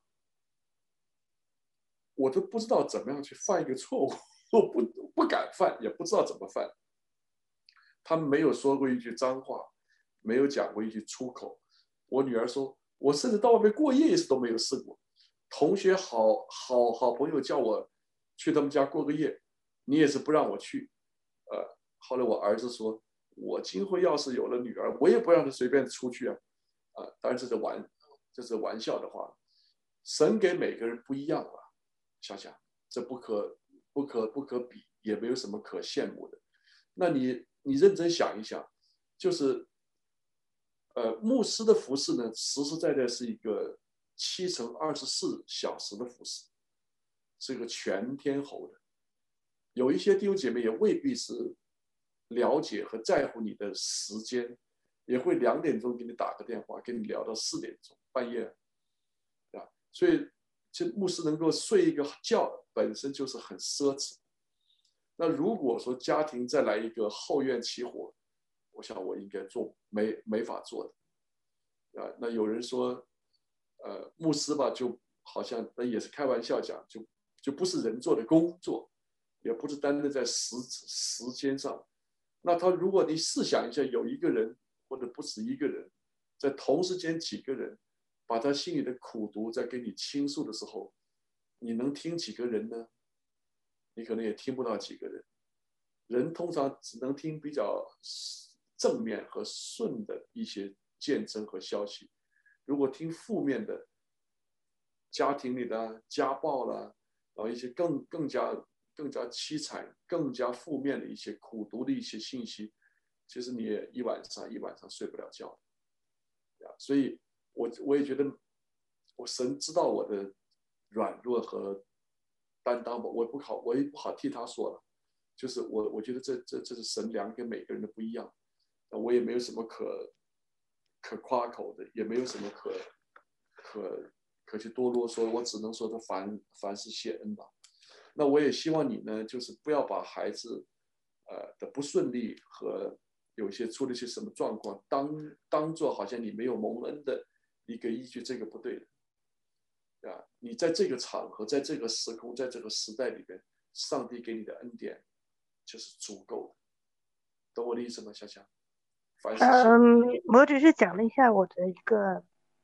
我都不知道怎么样去犯一个错误，我不不敢犯，也不知道怎么犯。他们没有说过一句脏话，没有讲过一句出口。我女儿说，我甚至到外面过夜一次都没有试过。同学好好好朋友叫我去他们家过个夜，你也是不让我去。呃，后来我儿子说，我今后要是有了女儿，我也不让她随便出去啊。啊、呃，当然这是玩，这是玩笑的话。神给每个人不一样啊，想想这不可不可不可比，也没有什么可羡慕的。那你你认真想一想，就是呃，牧师的服饰呢，实实在在是一个七乘二十四小时的服饰，是一个全天候的。有一些弟兄姐妹也未必是了解和在乎你的时间，也会两点钟给你打个电话，跟你聊到四点钟半夜啊。所以，这牧师能够睡一个觉，本身就是很奢侈。那如果说家庭再来一个后院起火，我想我应该做没没法做的啊。那有人说，呃，牧师吧，就好像那也是开玩笑讲，就就不是人做的工作，也不是单单在时时间上。那他如果你试想一下，有一个人或者不止一个人，在同时间几个人把他心里的苦毒在跟你倾诉的时候，你能听几个人呢？你可能也听不到几个人。人通常只能听比较正面和顺的一些见证和消息，如果听负面的，家庭里的家暴啦，然后一些更更加更加凄惨、更加负面的一些苦毒的一些信息，其实你也一晚上一晚上睡不了觉。所以我我也觉得，我神知道我的软弱和担当吧，我不好，我也不好替他说了。就是我，我觉得这这这是神量给每个人的不一样，我也没有什么可可夸口的，也没有什么可可可去多啰嗦，我只能说他凡凡事谢恩吧。那我也希望你呢，就是不要把孩子呃的不顺利和有些出了些什么状况，当当做好像你没有蒙恩的一个依据，这个不对的，啊，你在这个场合，在这个时空，在这个时代里边，上帝给你的恩典就是足够的，懂我的意思吗，小强？凡事谢。 嗯，我只是讲了一下我的一个，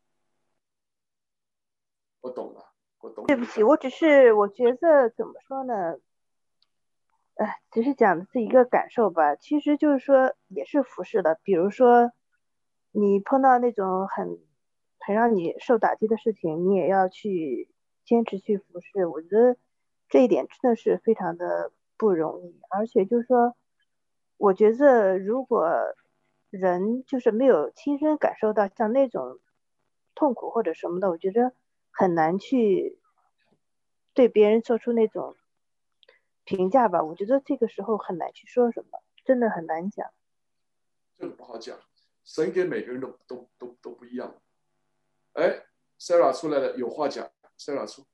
我懂了，我懂。 对不起，我只是我觉得怎么说呢？哎，只是讲的是一个感受吧。其实就是说，也是服侍的。比如说，你碰到那种很很让你受打击的事情，你也要去坚持去服侍。我觉得这一点真的是非常的不容易。而且就是说，我觉得如果人就是没有亲身感受到像那种痛苦或者什么的，我觉得很难去对别人做出那种评价吧。我觉得这个时候很难去说什么，真的很难讲。 这个不好讲。 神给每个人都都都都不一样。哎 ，Sarah 出来了，有话讲 ，Sarah 出。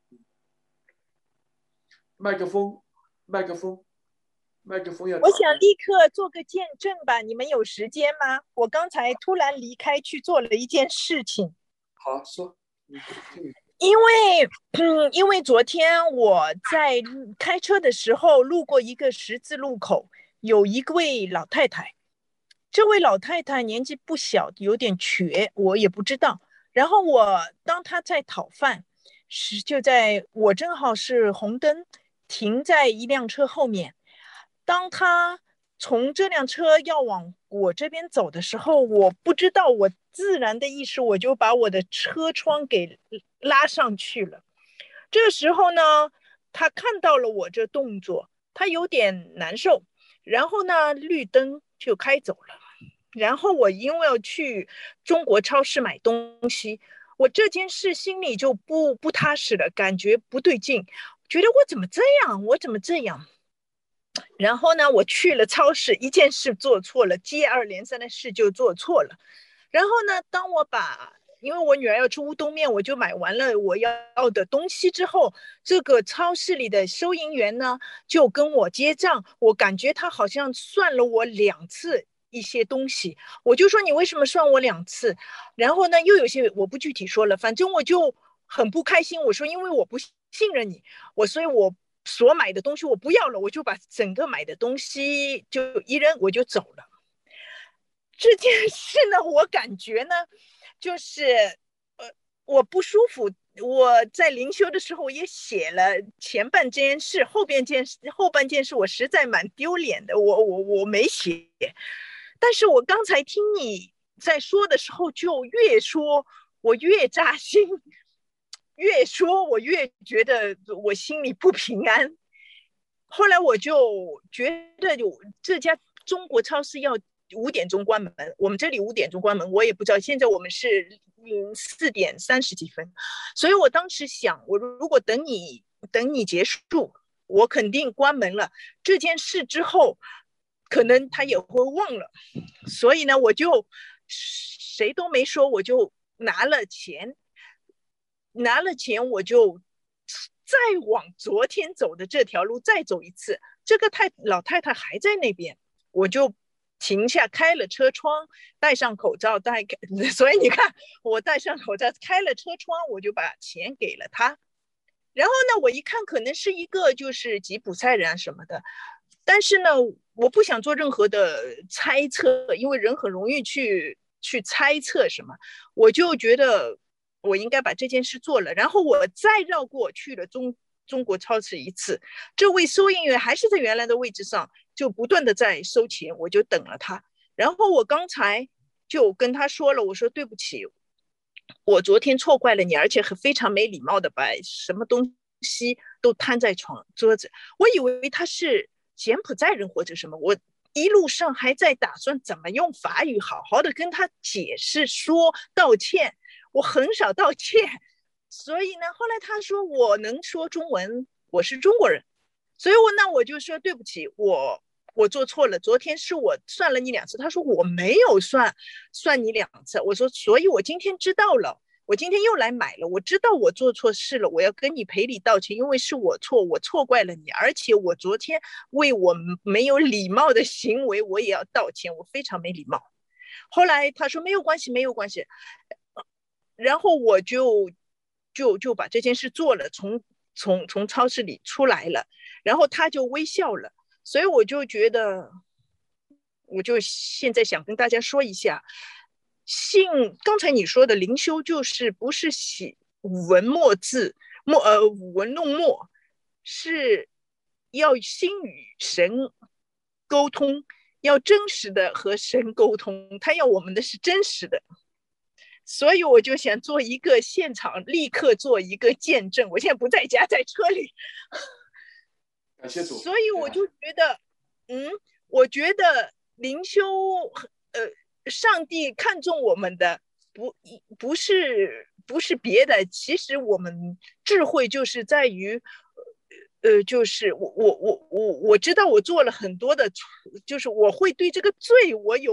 麦克风，麦克风，麦克风要。 我想立刻做个见证吧，你们有时间吗？我刚才突然离开去做了一件事情。 好，说。 因为，嗯，因为昨天我在开车的时候路过一个十字路口，有一位老太太。这位老太太年纪不小，有点瘸，我也不知道。然后我当她在讨饭，是就在我正好是红灯，停在一辆车后面。当她从这辆车要往我这边走的时候，我不知道，我自然的意识，我就把我的车窗给拉上去了。这个时候呢，她看到了我这动作，她有点难受，然后呢，绿灯就开走了。然后我因为要去中国超市买东西，我这件事心里就不不踏实了，感觉不对劲，觉得我怎么这样，我怎么这样。然后呢，我去了超市，一件事做错了，接二连三的事就做错了。然后呢，当我把因为我女儿要吃乌冬面，我就买完了我要的东西之后，这个超市里的收银员呢就跟我结账，我感觉他好像算了我两次一些东西，我就说你为什么算我两次？然后呢，又有些我不具体说了，反正我就很不开心，我说因为我不信任你，我所以我所买的东西我不要了，我就把整个买的东西就一扔，我就走了。这件事呢，我感觉呢，就是呃，我不舒服。我在灵修的时候也写了前半件事，后边件事后半件事我实在蛮丢脸的，我我我没写。但是我刚才听你在说的时候，就越说我越扎心，越说我越觉得我心里不平安。后来我就觉得有这家中国超市要五点钟关门，我们这里五点钟关门，我也不知道，现在我们是嗯四点三十几分，所以我当时想，我如果等你等你结束，我肯定关门了，这件事之后可能他也会忘了，所以呢，我就谁都没说，我就拿了钱，拿了钱我就再往昨天走的这条路再走一次，这个太老太太还在那边，我就停下，开了车窗，戴上口罩，戴，所以你看，我戴上口罩，开了车窗，我就把钱给了他。然后呢，我一看，可能是一个就是吉普赛人啊什么的，但是呢，我不想做任何的猜测，因为人很容易去去猜测什么，我就觉得我应该把这件事做了。然后我再绕过去了中中国超市一次，这位收银员还是在原来的位置上，就不断的在收钱，我就等了他。然后我刚才就跟他说了，我说对不起，我昨天错怪了你，而且很非常没礼貌的把什么东西都摊在床桌子，我以为他是柬埔寨人或者什么，我一路上还在打算怎么用法语好好的跟他解释说道歉，我很少道歉，所以呢，后来他说我能说中文，我是中国人，所以我那我就说对不起，我我做错了，昨天是我算了你两次。他说我没有算算你两次，我说所以我今天知道了，我今天又来买了，我知道我做错事了，我要跟你赔礼道歉，因为是我错，我错怪了你，而且我昨天为我没有礼貌的行为我也要道歉，我非常没礼貌。后来他说没有关系没有关系，然后我就就就把这件事做了，从从从超市里出来了，然后他就微笑了，所以我就觉得，我就现在想跟大家说一下，信刚才你说的灵修就是不是写文墨字墨呃舞文弄墨，是要心与神沟通，要真实的和神沟通，他要我们的是真实的。所以我就想做一个现场，立刻做一个见证。我现在不在家，在车里。 感谢主。 所以我就觉得，嗯，我觉得灵修，呃，上帝看重我们的不不是不是别的，其实我们智慧就是在于，呃，就是我我我我我知道我做了很多的，就是我会对这个罪我有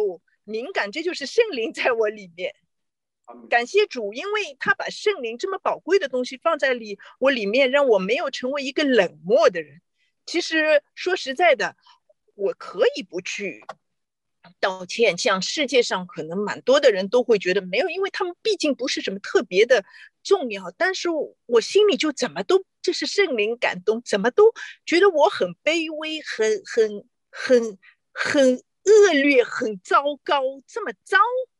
敏感，这就是圣灵在我里面。感谢主，因为他把圣灵这么宝贵的东西放在里我里面，让我没有成为一个冷漠的人。其实说实在的，我可以不去道歉，像世界上可能蛮多的人都会觉得没有，因为他们毕竟不是什么特别的重要，但是我心里就怎么都这是圣灵感动，怎么都觉得我很卑微，很很很很恶劣，很糟糕，这么脏。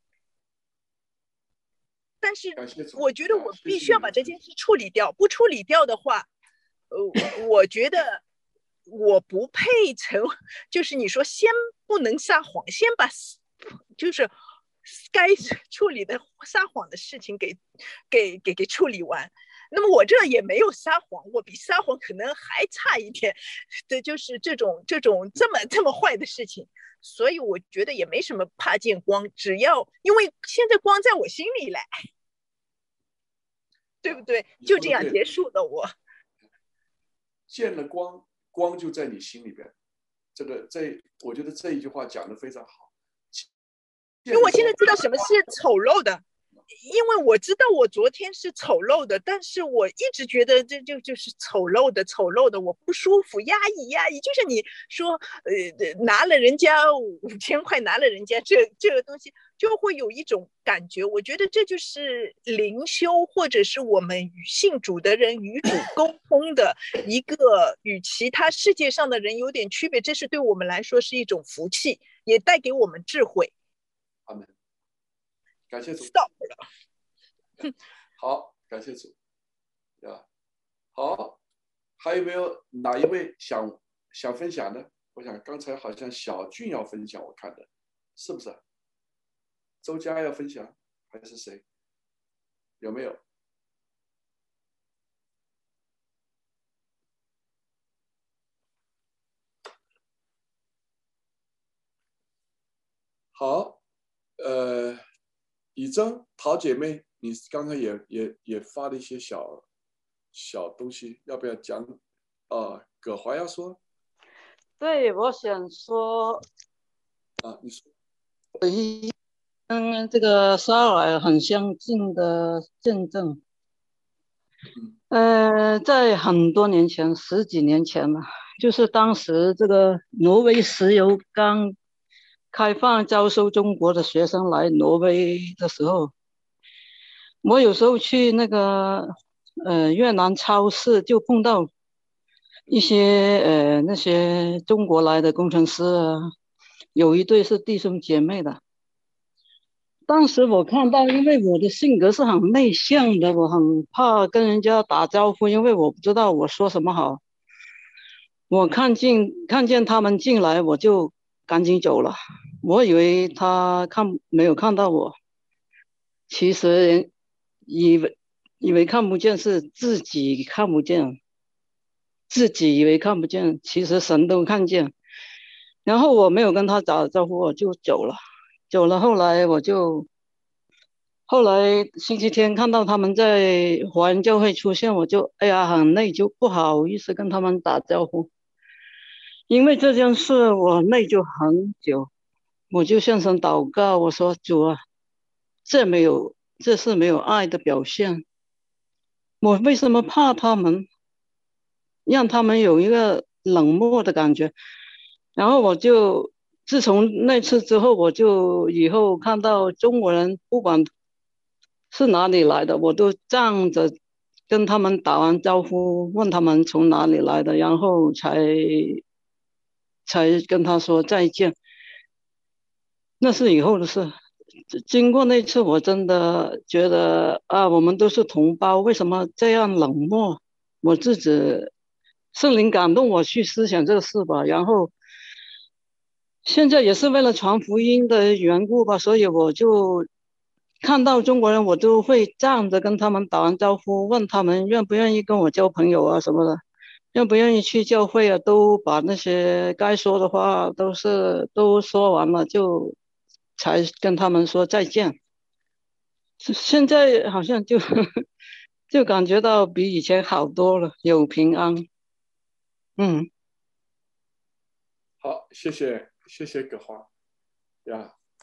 但是我觉得我必须要把这件事处理掉，不处理掉的话，呃，我觉得我不配成，就是你说先不能撒谎，先把就是该处理的撒谎的事情给给给给处理完。那么我这也没有撒谎，我比撒谎可能还差一点，对，就是这种这种这么这么坏的事情，所以我觉得也没什么怕见光，只要因为现在光在我心里来。对不对？就这样结束了我。 见了光，光就在你心里边。这个这，我觉得这一句话讲得非常好。 因为我现在知道什么是丑陋的，因为我知道我昨天是丑陋的，但是我一直觉得这就就是丑陋的，丑陋的，我不舒服，压抑压抑。就像你说，呃，拿了人家五千块，拿了人家这这个东西，就会有一种感觉。我觉得这就是灵修，或者是我们与信主的人与主沟通的一个与其他世界上的人有点区别。这是对我们来说是一种福气，也带给我们智慧。 阿门。感谢主。 Stop 了。 好，感谢主。呀，好，还有没有哪一位想想分享的？我想刚才好像小俊要分享，我看的，是不是？周佳要分享，还是谁？有没有？好，呃。以真陶姐妹，你刚才也也也发了一些小小东西，要不要讲？啊，葛华要说。 对，我想说， 啊，你说。 跟这个沙尔很相近的见证。呃，在很多年前，十几年前了，就是当时这个挪威石油刚开放招收中国的学生来挪威的时候，我有时候去那个呃越南超市就碰到一些呃那些中国来的工程师啊，有一对是弟兄姐妹的。当时我看到，因为我的性格是很内向的，我很怕跟人家打招呼，因为我不知道我说什么好。我看见看见他们进来，我就赶紧走了。我以为他看没有看到我，其实以为以为看不见是自己看不见，自己以为看不见，其实神都看见。然后我没有跟他打招呼，我就走了。走了，后来我就后来星期天看到他们在华人教会出现，我就哎呀很内疚，不好意思跟他们打招呼。因为这件事我内疚很久，我就向神祷告，我说主啊，这没有这是没有爱的表现，我为什么怕他们，让他们有一个冷漠的感觉。然后我就自从那次之后，我就以后看到中国人不管是哪里来的，我都站着跟他们打完招呼，问他们从哪里来的，然后才才跟他说再见。那是以后的事。经过那次，我真的觉得啊，我们都是同胞，为什么这样冷漠？我自己圣灵感动我去思想这个事吧，然后现在也是为了传福音的缘故吧，所以我就看到中国人，我都会站着跟他们打完招呼，问他们愿不愿意跟我交朋友啊什么的，愿不愿意去教会啊，都把那些该说的话都是都说完了，就才跟他们说再见。现在好像就就感觉到比以前好多了，有平安。嗯， 好，谢谢谢谢葛华呀。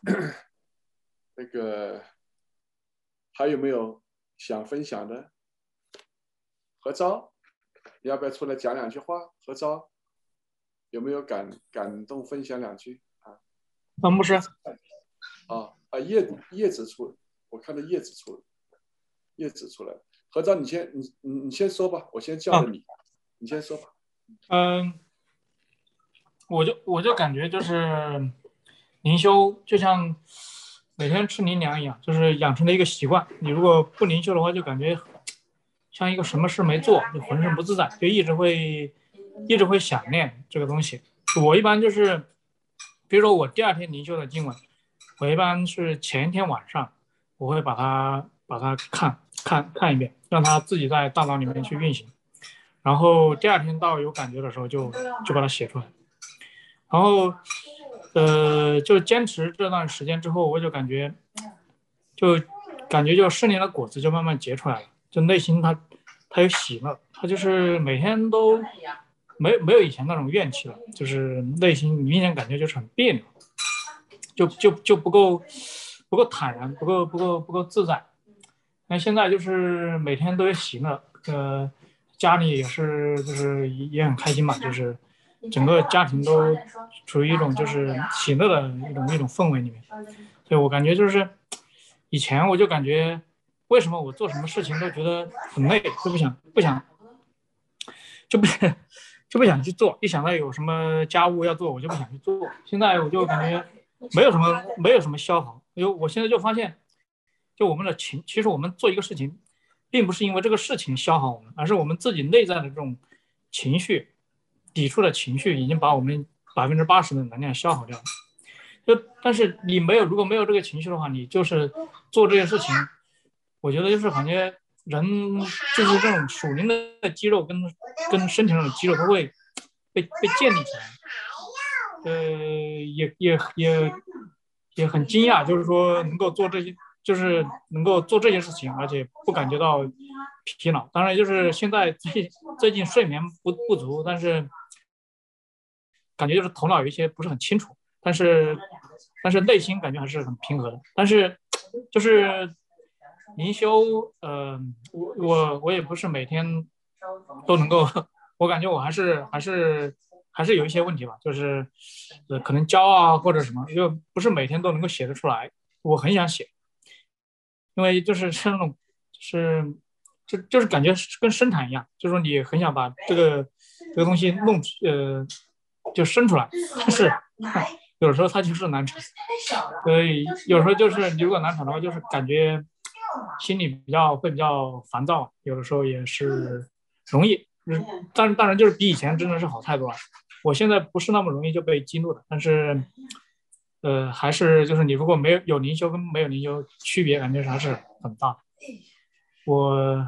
那个还有没有想分享的？何昭，你要不要出来讲两句话？何昭，有没有感感动分享两句啊？ 啊，牧师。 啊啊，叶叶子出，我看到叶子出，叶子出来了。何昭，你先你你你先说吧，我先叫着你，啊、你先说吧。 嗯，我就我就感觉就是灵修就像每天吃灵粮一样，就是养成了一个习惯。你如果不灵修的话，就感觉像一个什么事没做，就浑身不自在，就一直会一直会想念这个东西。我一般就是，比如说我第二天灵修的经文，我一般是前一天晚上，我会把它把它看看看一遍，让它自己在大脑里面去运行。然后第二天到有感觉的时候就，就就把它写出来。然后，呃，就坚持这段时间之后，我就感觉，就感觉就圣灵的果子就慢慢结出来了。就内心它，它有喜乐，它就是每天都没没有以前那种怨气了，就是内心明显感觉就是很别扭，就就就不够不够坦然，不够不够不够自在。那现在就是每天都有喜乐，呃。家里也是，就是也很开心嘛，就是整个家庭都处于一种就是喜乐的一种一种氛围里面。所以我感觉就是以前我就感觉为什么我做什么事情都觉得很累，就不想不想就不想就不想去做，一想到有什么家务要做，我就不想去做。现在我就感觉没有什么没有什么消耗，因为我现在就发现，就我们的情，其实我们做一个事情。并不是因为这个事情消耗我们，而是我们自己内在的这种情绪，抵触的情绪已经把我们百分之八十的能量消耗掉了。就但是你没有，如果没有这个情绪的话，你就是做这些事情，我觉得就是感觉人就是这种属灵的肌肉跟跟身体上的肌肉都会被被建立起来。呃，也也也也很惊讶，就是说能够做这些。就是能够做这些事情，而且不感觉到疲劳。当然，就是现在最最近睡眠不不足，但是感觉就是头脑有一些不是很清楚，但是但是内心感觉还是很平和的。但是就是灵修，呃，我我我也不是每天都能够，我感觉我还是还是还是有一些问题吧，就是呃可能教啊或者什么，就不是每天都能够写得出来。我很想写。因为就是是那种，就是就就是感觉跟生产一样，就是说你很想把这个这个东西弄呃就生出来，但是有时候它就是难产，所以有时候就是你如果难产的话，就是感觉心里比较会比较烦躁，有的时候也是容易，但当然就是比以前真的是好太多了。我现在不是那么容易就被激怒的，但是。呃，还是就是你如果没有有灵修跟没有灵修区别，感觉还是很大的。我，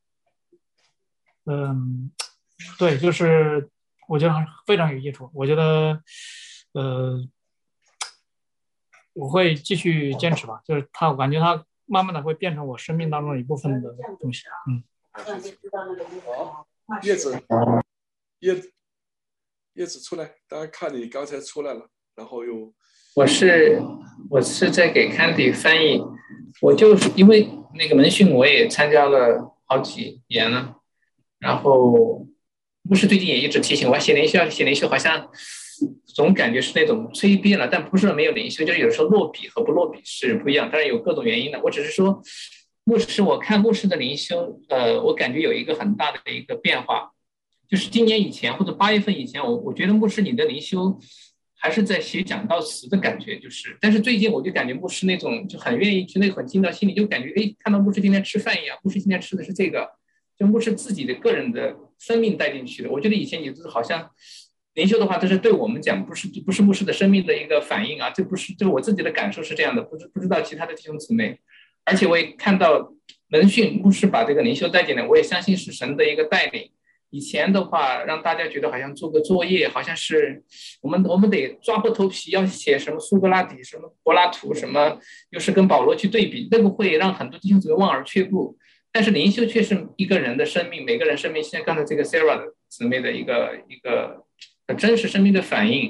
嗯，对，就是我觉得非常有益处。我觉得，呃，我会继续坚持吧。就是他，我感觉他慢慢的会变成我生命当中的一部分的东西。嗯。 好，叶子，叶子，叶子出来，大家看你刚才出来了，然后又。 我是我是在给 Candy 翻译，我就是因为那个门训我也参加了好几年了，然后牧师最近也一直提醒我写灵修，写灵修好像总感觉是那种催逼了，但不是没有灵修，就是有时候落笔和不落笔是不一样，当然有各种原因的。我只是说，牧师我看牧师的灵修，呃，我感觉有一个很大的一个变化，就是今年以前或者八月份以前，我我觉得牧师你的灵修。还是在写讲道词的感觉，就是，但是最近我就感觉牧师那种就很愿意去，那个很进到心里，就感觉哎，看到牧师今天吃饭一样，牧师今天吃的是这个，就牧师自己的个人的生命带进去的。我觉得以前也是好像灵修的话，这是对我们讲，不是不是牧师的生命的一个反应啊，这不是，这我自己的感受是这样的，不知不知道其他的弟兄姊妹。而且我也看到门训牧师把这个灵修带进来，我也相信是神的一个带领。以前的话，让大家觉得好像做个作业，好像是我们我们得抓破头皮要写什么苏格拉底、什么柏拉图，什么又是跟保罗去对比，那个会让很多弟兄姊妹望而却步。但是灵修却是一个人的生命，每个人生命，像刚才这个 Sarah 的姊妹的一个一个真实生命的反应。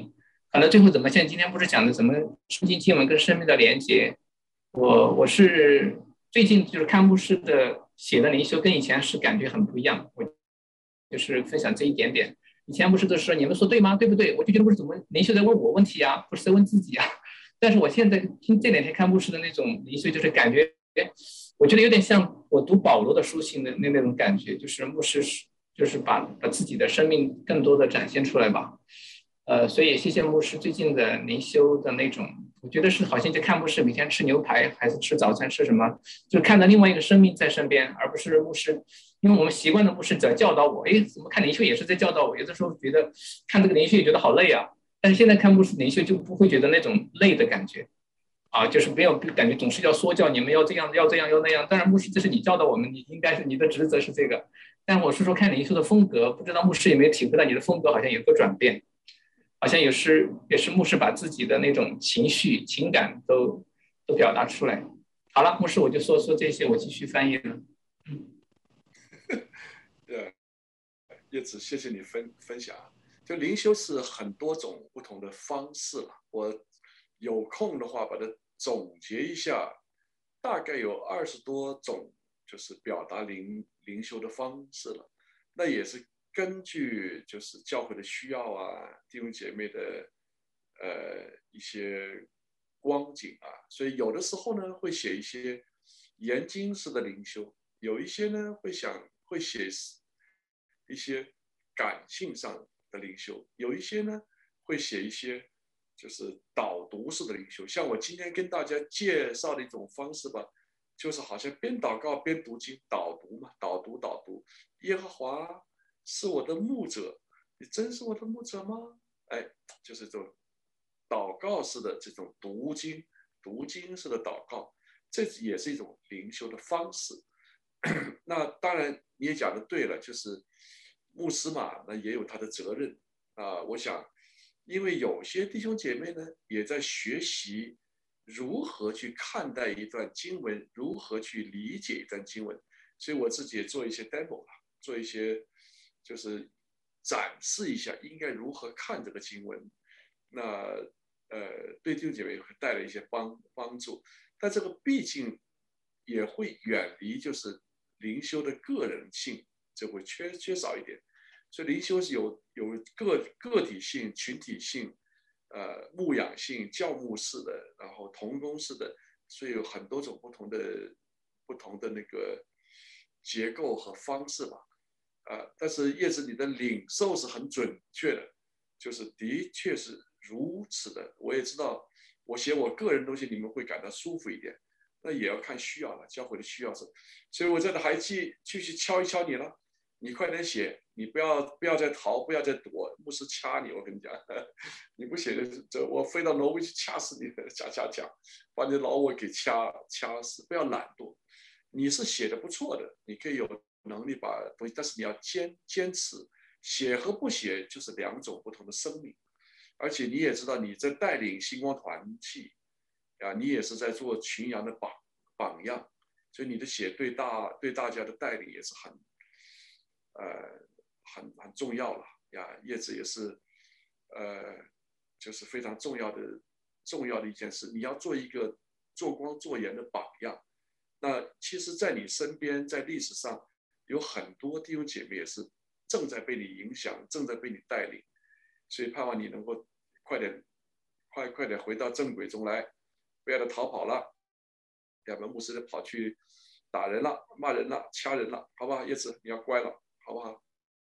可能最后怎么像今天不是讲的怎么促进经文跟生命的连接？我我是最近就是看牧师的写的灵修，跟以前是感觉很不一样。我就是分享这一点点。以前牧师都说你们说对吗？对不对？我就觉得牧师怎么灵修在问我问题啊，不是在问自己啊。但是我现在听这两天看牧师的那种灵修，就是感觉，我觉得有点像我读保罗的书信的那那种感觉，就是牧师就是把把自己的生命更多的展现出来吧。呃，所以也谢谢牧师最近的灵修的那种，我觉得是好像就看牧师每天吃牛排还是吃早餐吃什么，就看到另外一个生命在身边，而不是牧师，因为我们习惯的牧师只要教导我，哎，怎么看灵修也是在教导我，有的时候觉得看这个灵修也觉得好累啊，但是现在看牧师灵修就不会觉得那种累的感觉，啊，就是没有感觉总是要说教你们要这样要这样要那样，当然牧师这是你教导我们，你应该是你的职责是这个，但我是说看灵修的风格，不知道牧师有没有体会到你的风格好像有个转变。好像也是也是牧师把自己的那种情绪情感都都表达出来。好了，牧师我就说说这些，我继续翻译了。嗯， 对，叶子，谢谢你分分享。就灵修是很多种不同的方式了，我有空的话把它总结一下，大概有二十多种，就是表达灵灵修的方式了。那也是根据就是教会的需要啊，弟兄姐妹的呃一些光景啊，所以有的时候呢会写一些研经式的灵修，有一些呢会想会写一些感性上的灵修，有一些呢会写一些就是导读式的灵修。像我今天跟大家介绍的一种方式吧，就是好像边祷告边读经，导读嘛，导读导读，耶和华是我的牧者，你真是我的牧者吗？哎，就是这种祷告式的这种读经，读经式的祷告，这也是一种灵修的方式。那当然你也讲的对了，就是牧师嘛，那也有他的责任啊。我想，因为有些弟兄姐妹呢，也在学习如何去看待一段经文，如何去理解一段经文，所以我自己也做一些 demo 了，做一些。就是展示一下应该如何看这个经文，那呃对弟兄姐妹会带来一些帮帮助，但这个毕竟也会远离就是灵修的个人性，这会缺缺少一点，所以灵修是有有个个体性、群体性、呃牧养性、教牧式的，然后同工式的，所以有很多种不同的不同的那个结构和方式吧。啊，但是叶子你的领受是很准确的，就是的确是如此的。我也知道，我写我个人东西，你们会感到舒服一点，那也要看需要了，教会的需要是。所以我在这还继继续敲一敲你了，你快点写，你不要不要再逃，不要再躲，牧师掐你，我跟你讲，你不写的，这我飞到挪威去掐死你，讲讲讲，把你老我给掐掐死，不要懒惰。你是写的不错的，你可以有能力把东西，但是你要坚坚持，写和不写就是两种不同的生命，而且你也知道你在带领星光团契啊，你也是在做群羊的榜榜样，所以你的写对大对大家的带领也是很呃很很重要了呀。叶子也是呃就是非常重要的重要的一件事，你要做一个做光做盐的榜样。那其实在你身边，在历史上有很多弟兄姐妹也是正在被你影响，正在被你带领，所以盼望你能够快点快快点回到正轨中来，不要再逃跑了，要不然牧师跑去打人了、骂人了、掐人了，好不好？叶子你要乖了，好不好？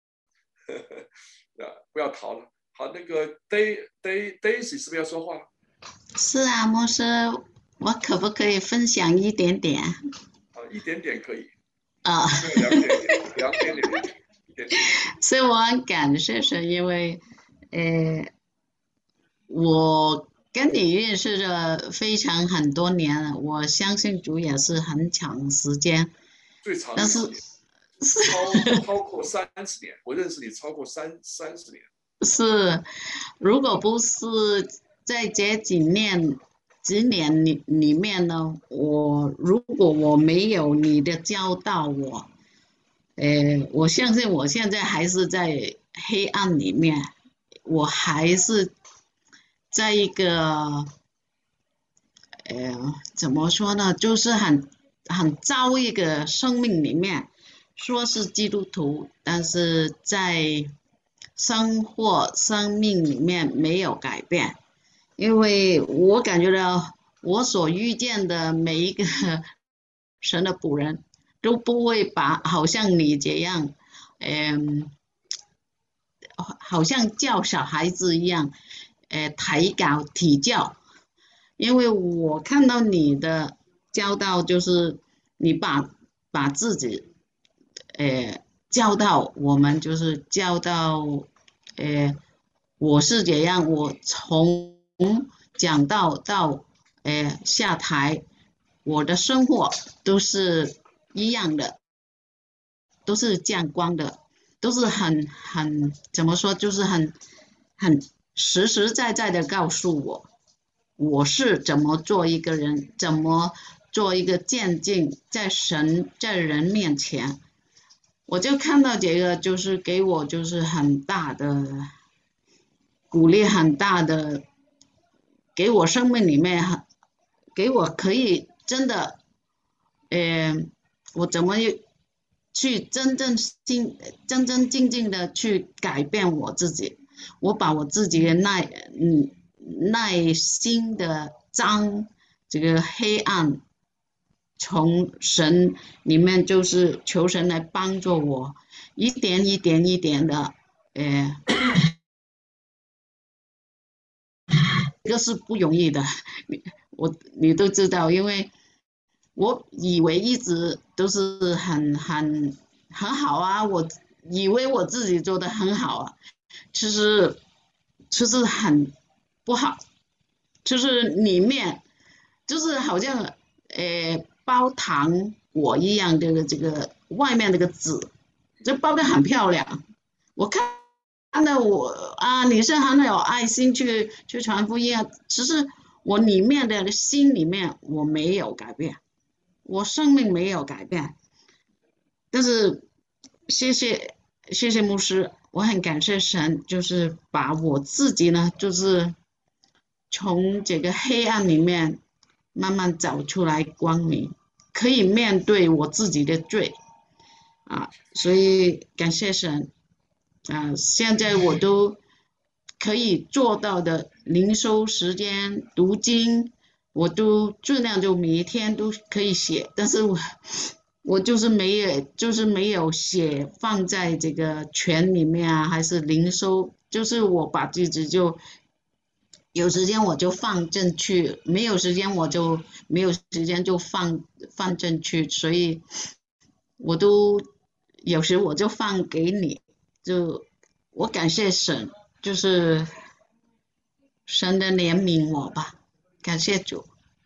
不要逃了。好，那个 Day Day Daisy 是不是要说话？ 是啊，牧师，我可不可以分享一点点？ 啊，一点点可以。 啊， 两点点，两点点，一点点。 所以我很感谢神，因为，呃，我跟你认识了非常很多年了，我相信主也是很长时间。 最长但是超超过三十年，我认识你超过三三十年。 是，如果不是在这几年几年里里面呢，我如果我没有你的教导我，呃，我相信我现在还是在黑暗里面，我还是在一个呃怎么说呢，就是很很糟一个生命里面，说是基督徒，但是在生活生命里面没有改变，因为我感觉到我所遇见的每一个神的仆人都不会把好像你这样，嗯、好像教小孩子一样，呃，抬高体教。因为我看到你的教导，就是你把把自己，呃，教导我们，就是教导，呃，我是这样，我从讲道到，呃，下台，我的生活都是一样的，都是见光的，都是很很怎么说，就是很很实实在在的告诉我。我是怎么做一个人，怎么做一个渐进，在神在人面前，我就看到这个，就是给我就是很大的鼓励，很大的给我生命里面很给我可以真的，呃，我怎么去真正心真真正正的去改变我自己，我把我自己的耐嗯。耐心的将这个黑暗从神里面，就是求神来帮助我，一点一点一点的，呃，这个是不容易的，你我你都知道，因为我以为一直都是很很很好啊，我以为我自己做的很好啊，其实其实很不好，就是里面就是好像呃包糖果一样的这个外面那个纸，就包的很漂亮。我看看到我啊，你是很有爱心去去传福音啊，其实我里面的心里面我没有改变，我生命没有改变，但是谢谢谢谢牧师，我很感谢神，就是把我自己呢，就是从这个黑暗里面慢慢找出来光明，可以面对我自己的罪啊，所以感谢神啊！现在我都可以做到的，灵修时间、读经，我都尽量就每一天都可以写，但是我我就是没有，就是没有写放在这个群里面啊，还是灵修，就是我把自己就。有时间我就放进去，没有时间我就没有时间就放放进去，所以我都有时我就放给你，就我感谢神，就是神的怜悯我吧，感谢主。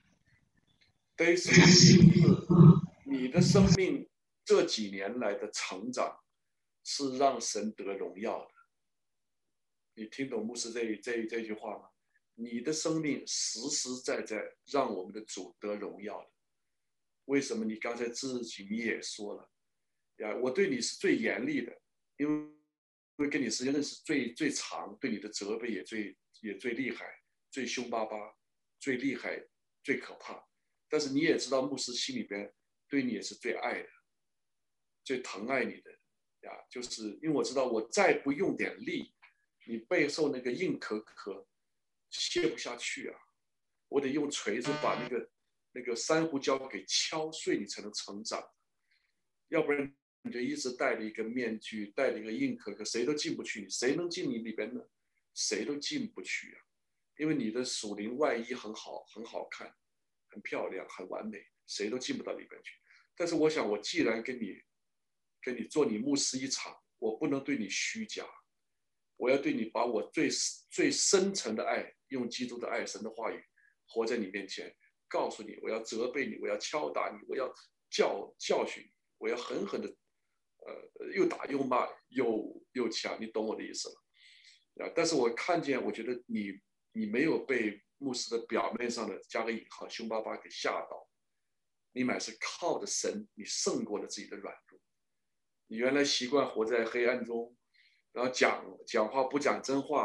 Daisy，是你的生命这几年来的成长，是让神得荣耀的。你听懂牧师这这这句话吗？你的生命实实在在让我们的主得荣耀的。为什么？你刚才自己你也说了呀，我对你是最严厉的，因为因为跟你时间认识最最长，对你的责备也最也最厉害，最凶巴巴，最厉害，最可怕。但是你也知道，牧师心里边对你也是最爱的，最疼爱你的呀，就是因为我知道，我再不用点力，你背后那个硬壳壳卸不下去啊！我得用锤子把那个那个珊瑚礁给敲碎，你才能成长。要不然你就一直戴着一个面具，戴着一个硬壳壳，谁都进不去你，谁能进你里边呢？谁都进不去啊！因为你的属灵外衣很好，很好看，很漂亮，很完美，谁都进不到里边去。但是我想，我既然跟你跟你做你牧师一场，我不能对你虚假。我要对你把我最最深层的爱，用基督的爱、神的话语，活在你面前，告诉你，我要责备你，我要敲打你，我要教教训你，我要狠狠的，呃，又打又骂又又呛，你懂我的意思了啊？但是我看见，我觉得你你没有被牧师的表面上的加个引号凶巴巴给吓到，你乃是靠着神，你胜过了自己的软弱。你原来习惯活在黑暗中。然后讲讲话不讲真话，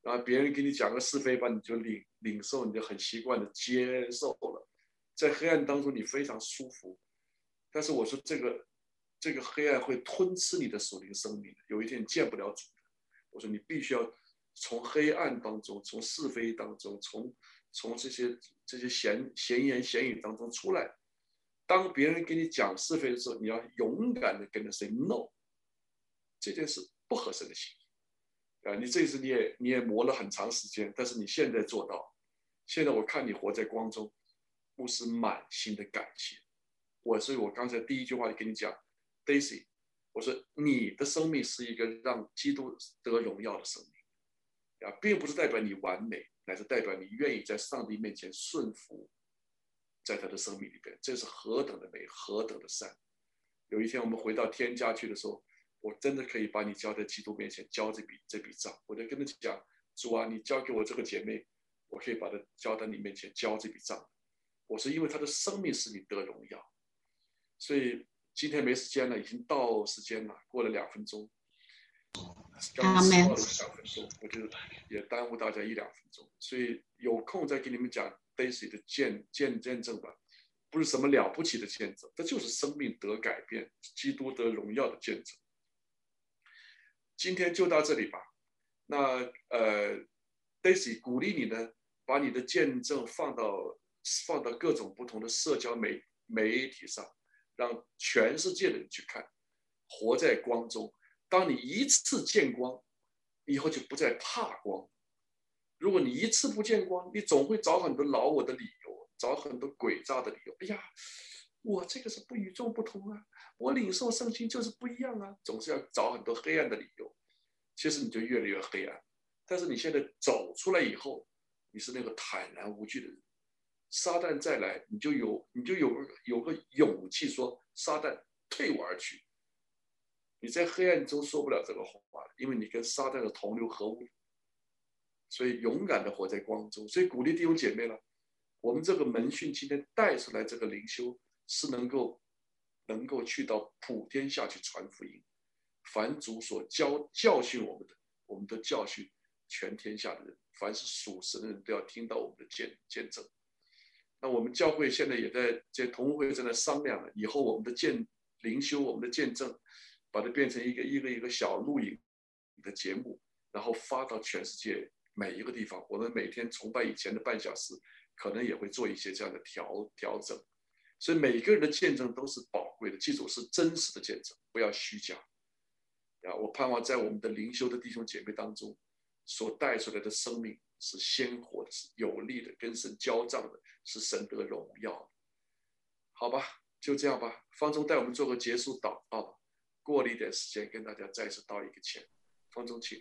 然后别人给你讲个是非吧，你就领领受，你就很习惯的接受了，在黑暗当中你非常舒服。但是我说这个这个黑暗会吞吃你的属灵生命，有一天你见不了主的。我说你必须要从黑暗当中，从是非当中，从从这些这些闲闲言闲语当中出来。当别人给你讲是非的时候，你要勇敢的跟他 say no， 这件事不合神的心意啊！你这次你也你也磨了很长时间，但是你现在做到，现在我看你活在光中，牧师满心的感谢我。所以我刚才第一句话就跟你讲 ，Daisy， 我说你的生命是一个让基督得荣耀的生命啊，并不是代表你完美，乃是代表你愿意在上帝面前顺服。在他的生命里边，这是何等的美，何等的善。有一天我们回到天家去的时候，我真的可以把你交在基督面前交这笔这笔账。我就跟他讲，主啊，你交给我这个姐妹，我可以把她交在你面前交这笔账。我是因为她的生命使你得荣耀。所以今天没时间了，已经到时间了，过了两分钟，刚刚说了两分钟，我就也耽误大家一两分钟。所以有空再给你们讲Daisy 的见见见证吧，不是什么了不起的见证，这就是生命得改变、基督得荣耀的见证。今天就到这里吧。那呃 ，Daisy 鼓励你呢，把你的见证放到放到各种不同的社交媒媒体上，让全世界的人去看，活在光中。当你一次见光，以后就不再怕光。如果你一次不见光，你总会找很多老我的理由，找很多诡诈的理由。哎呀，我这个是不与众不同啊，我领受圣经就是不一样啊，总是要找很多黑暗的理由。其实你就越来越黑暗。但是你现在走出来以后，你是那个坦然无惧的人。撒旦再来，你就有你就有个有个勇气说，撒旦退我而去。你在黑暗中说不了这个话，因为你跟撒旦的同流合污。所以勇敢的活在光中。所以鼓励弟兄姐妹了，我们这个门训今天带出来这个灵修是能够能够去到普天下去传福音，凡主所教教训我们的，我们都教训全天下的人，凡是属神的人都要听到我们的见见证。那我们教会现在也在在同会正在商量了，以后我们的见灵修，我们的见证，把它变成一个一个一个小录影的节目，然后发到全世界每一个地方。我们每天崇拜以前的半小时，可能也会做一些这样的调调整。所以每个人的见证都是宝贵的，记住是真实的见证，不要虚假。啊，我盼望在我们的灵修的弟兄姐妹当中，所带出来的生命是鲜活的，是有力的，跟神交账的，是神得荣耀的。好吧，就这样吧。方中带我们做个结束祷告吧。过了一点时间，跟大家再次道一个歉。方中请。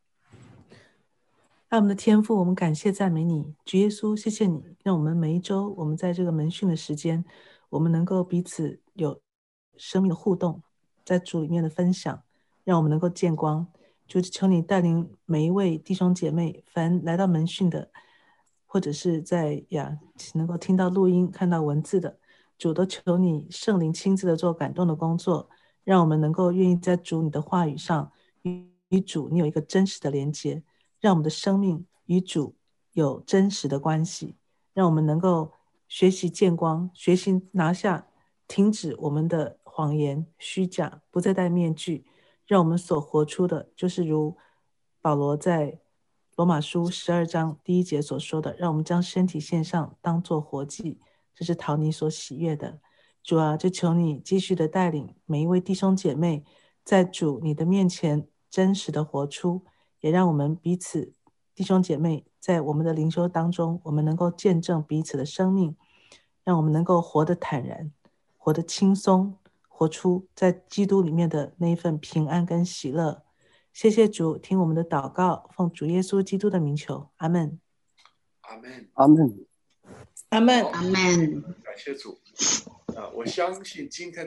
爱我们的天父，我们感谢赞美你，主耶稣，谢谢你，让我们每一周，我们在这个门训的时间，我们能够彼此有生命的互动，在主里面的分享，让我们能够见光。主，求你带领每一位弟兄姐妹，凡来到门训的，或者是在呀能够听到录音、看到文字的，主都求你圣灵亲自的做感动的工作，让我们能够愿意在主你的话语上与与主你有一个真实的连接，让我们的生命与主有真实的关系，让我们能够学习见光，学习拿下停止我们的谎言虚假，不再戴面具，让我们所活出的就是如保罗在罗马书十二章第一节所说的，让我们将身体献上当作活祭，这是讨你所喜悦的。主啊，就求你继续的带领每一位弟兄姐妹在主你的面前真实的活出，也让我们彼此弟兄姐妹在我们的灵修当中，我们能够见证彼此的生命，让我们能够活得坦然，活得轻松，活出在基督里面的那一份平安跟喜乐。谢谢主，听我们的祷告，奉主耶稣基督的名求，阿们。 阿们， 阿们， 阿们， 阿们。 感谢主啊！我相信今天的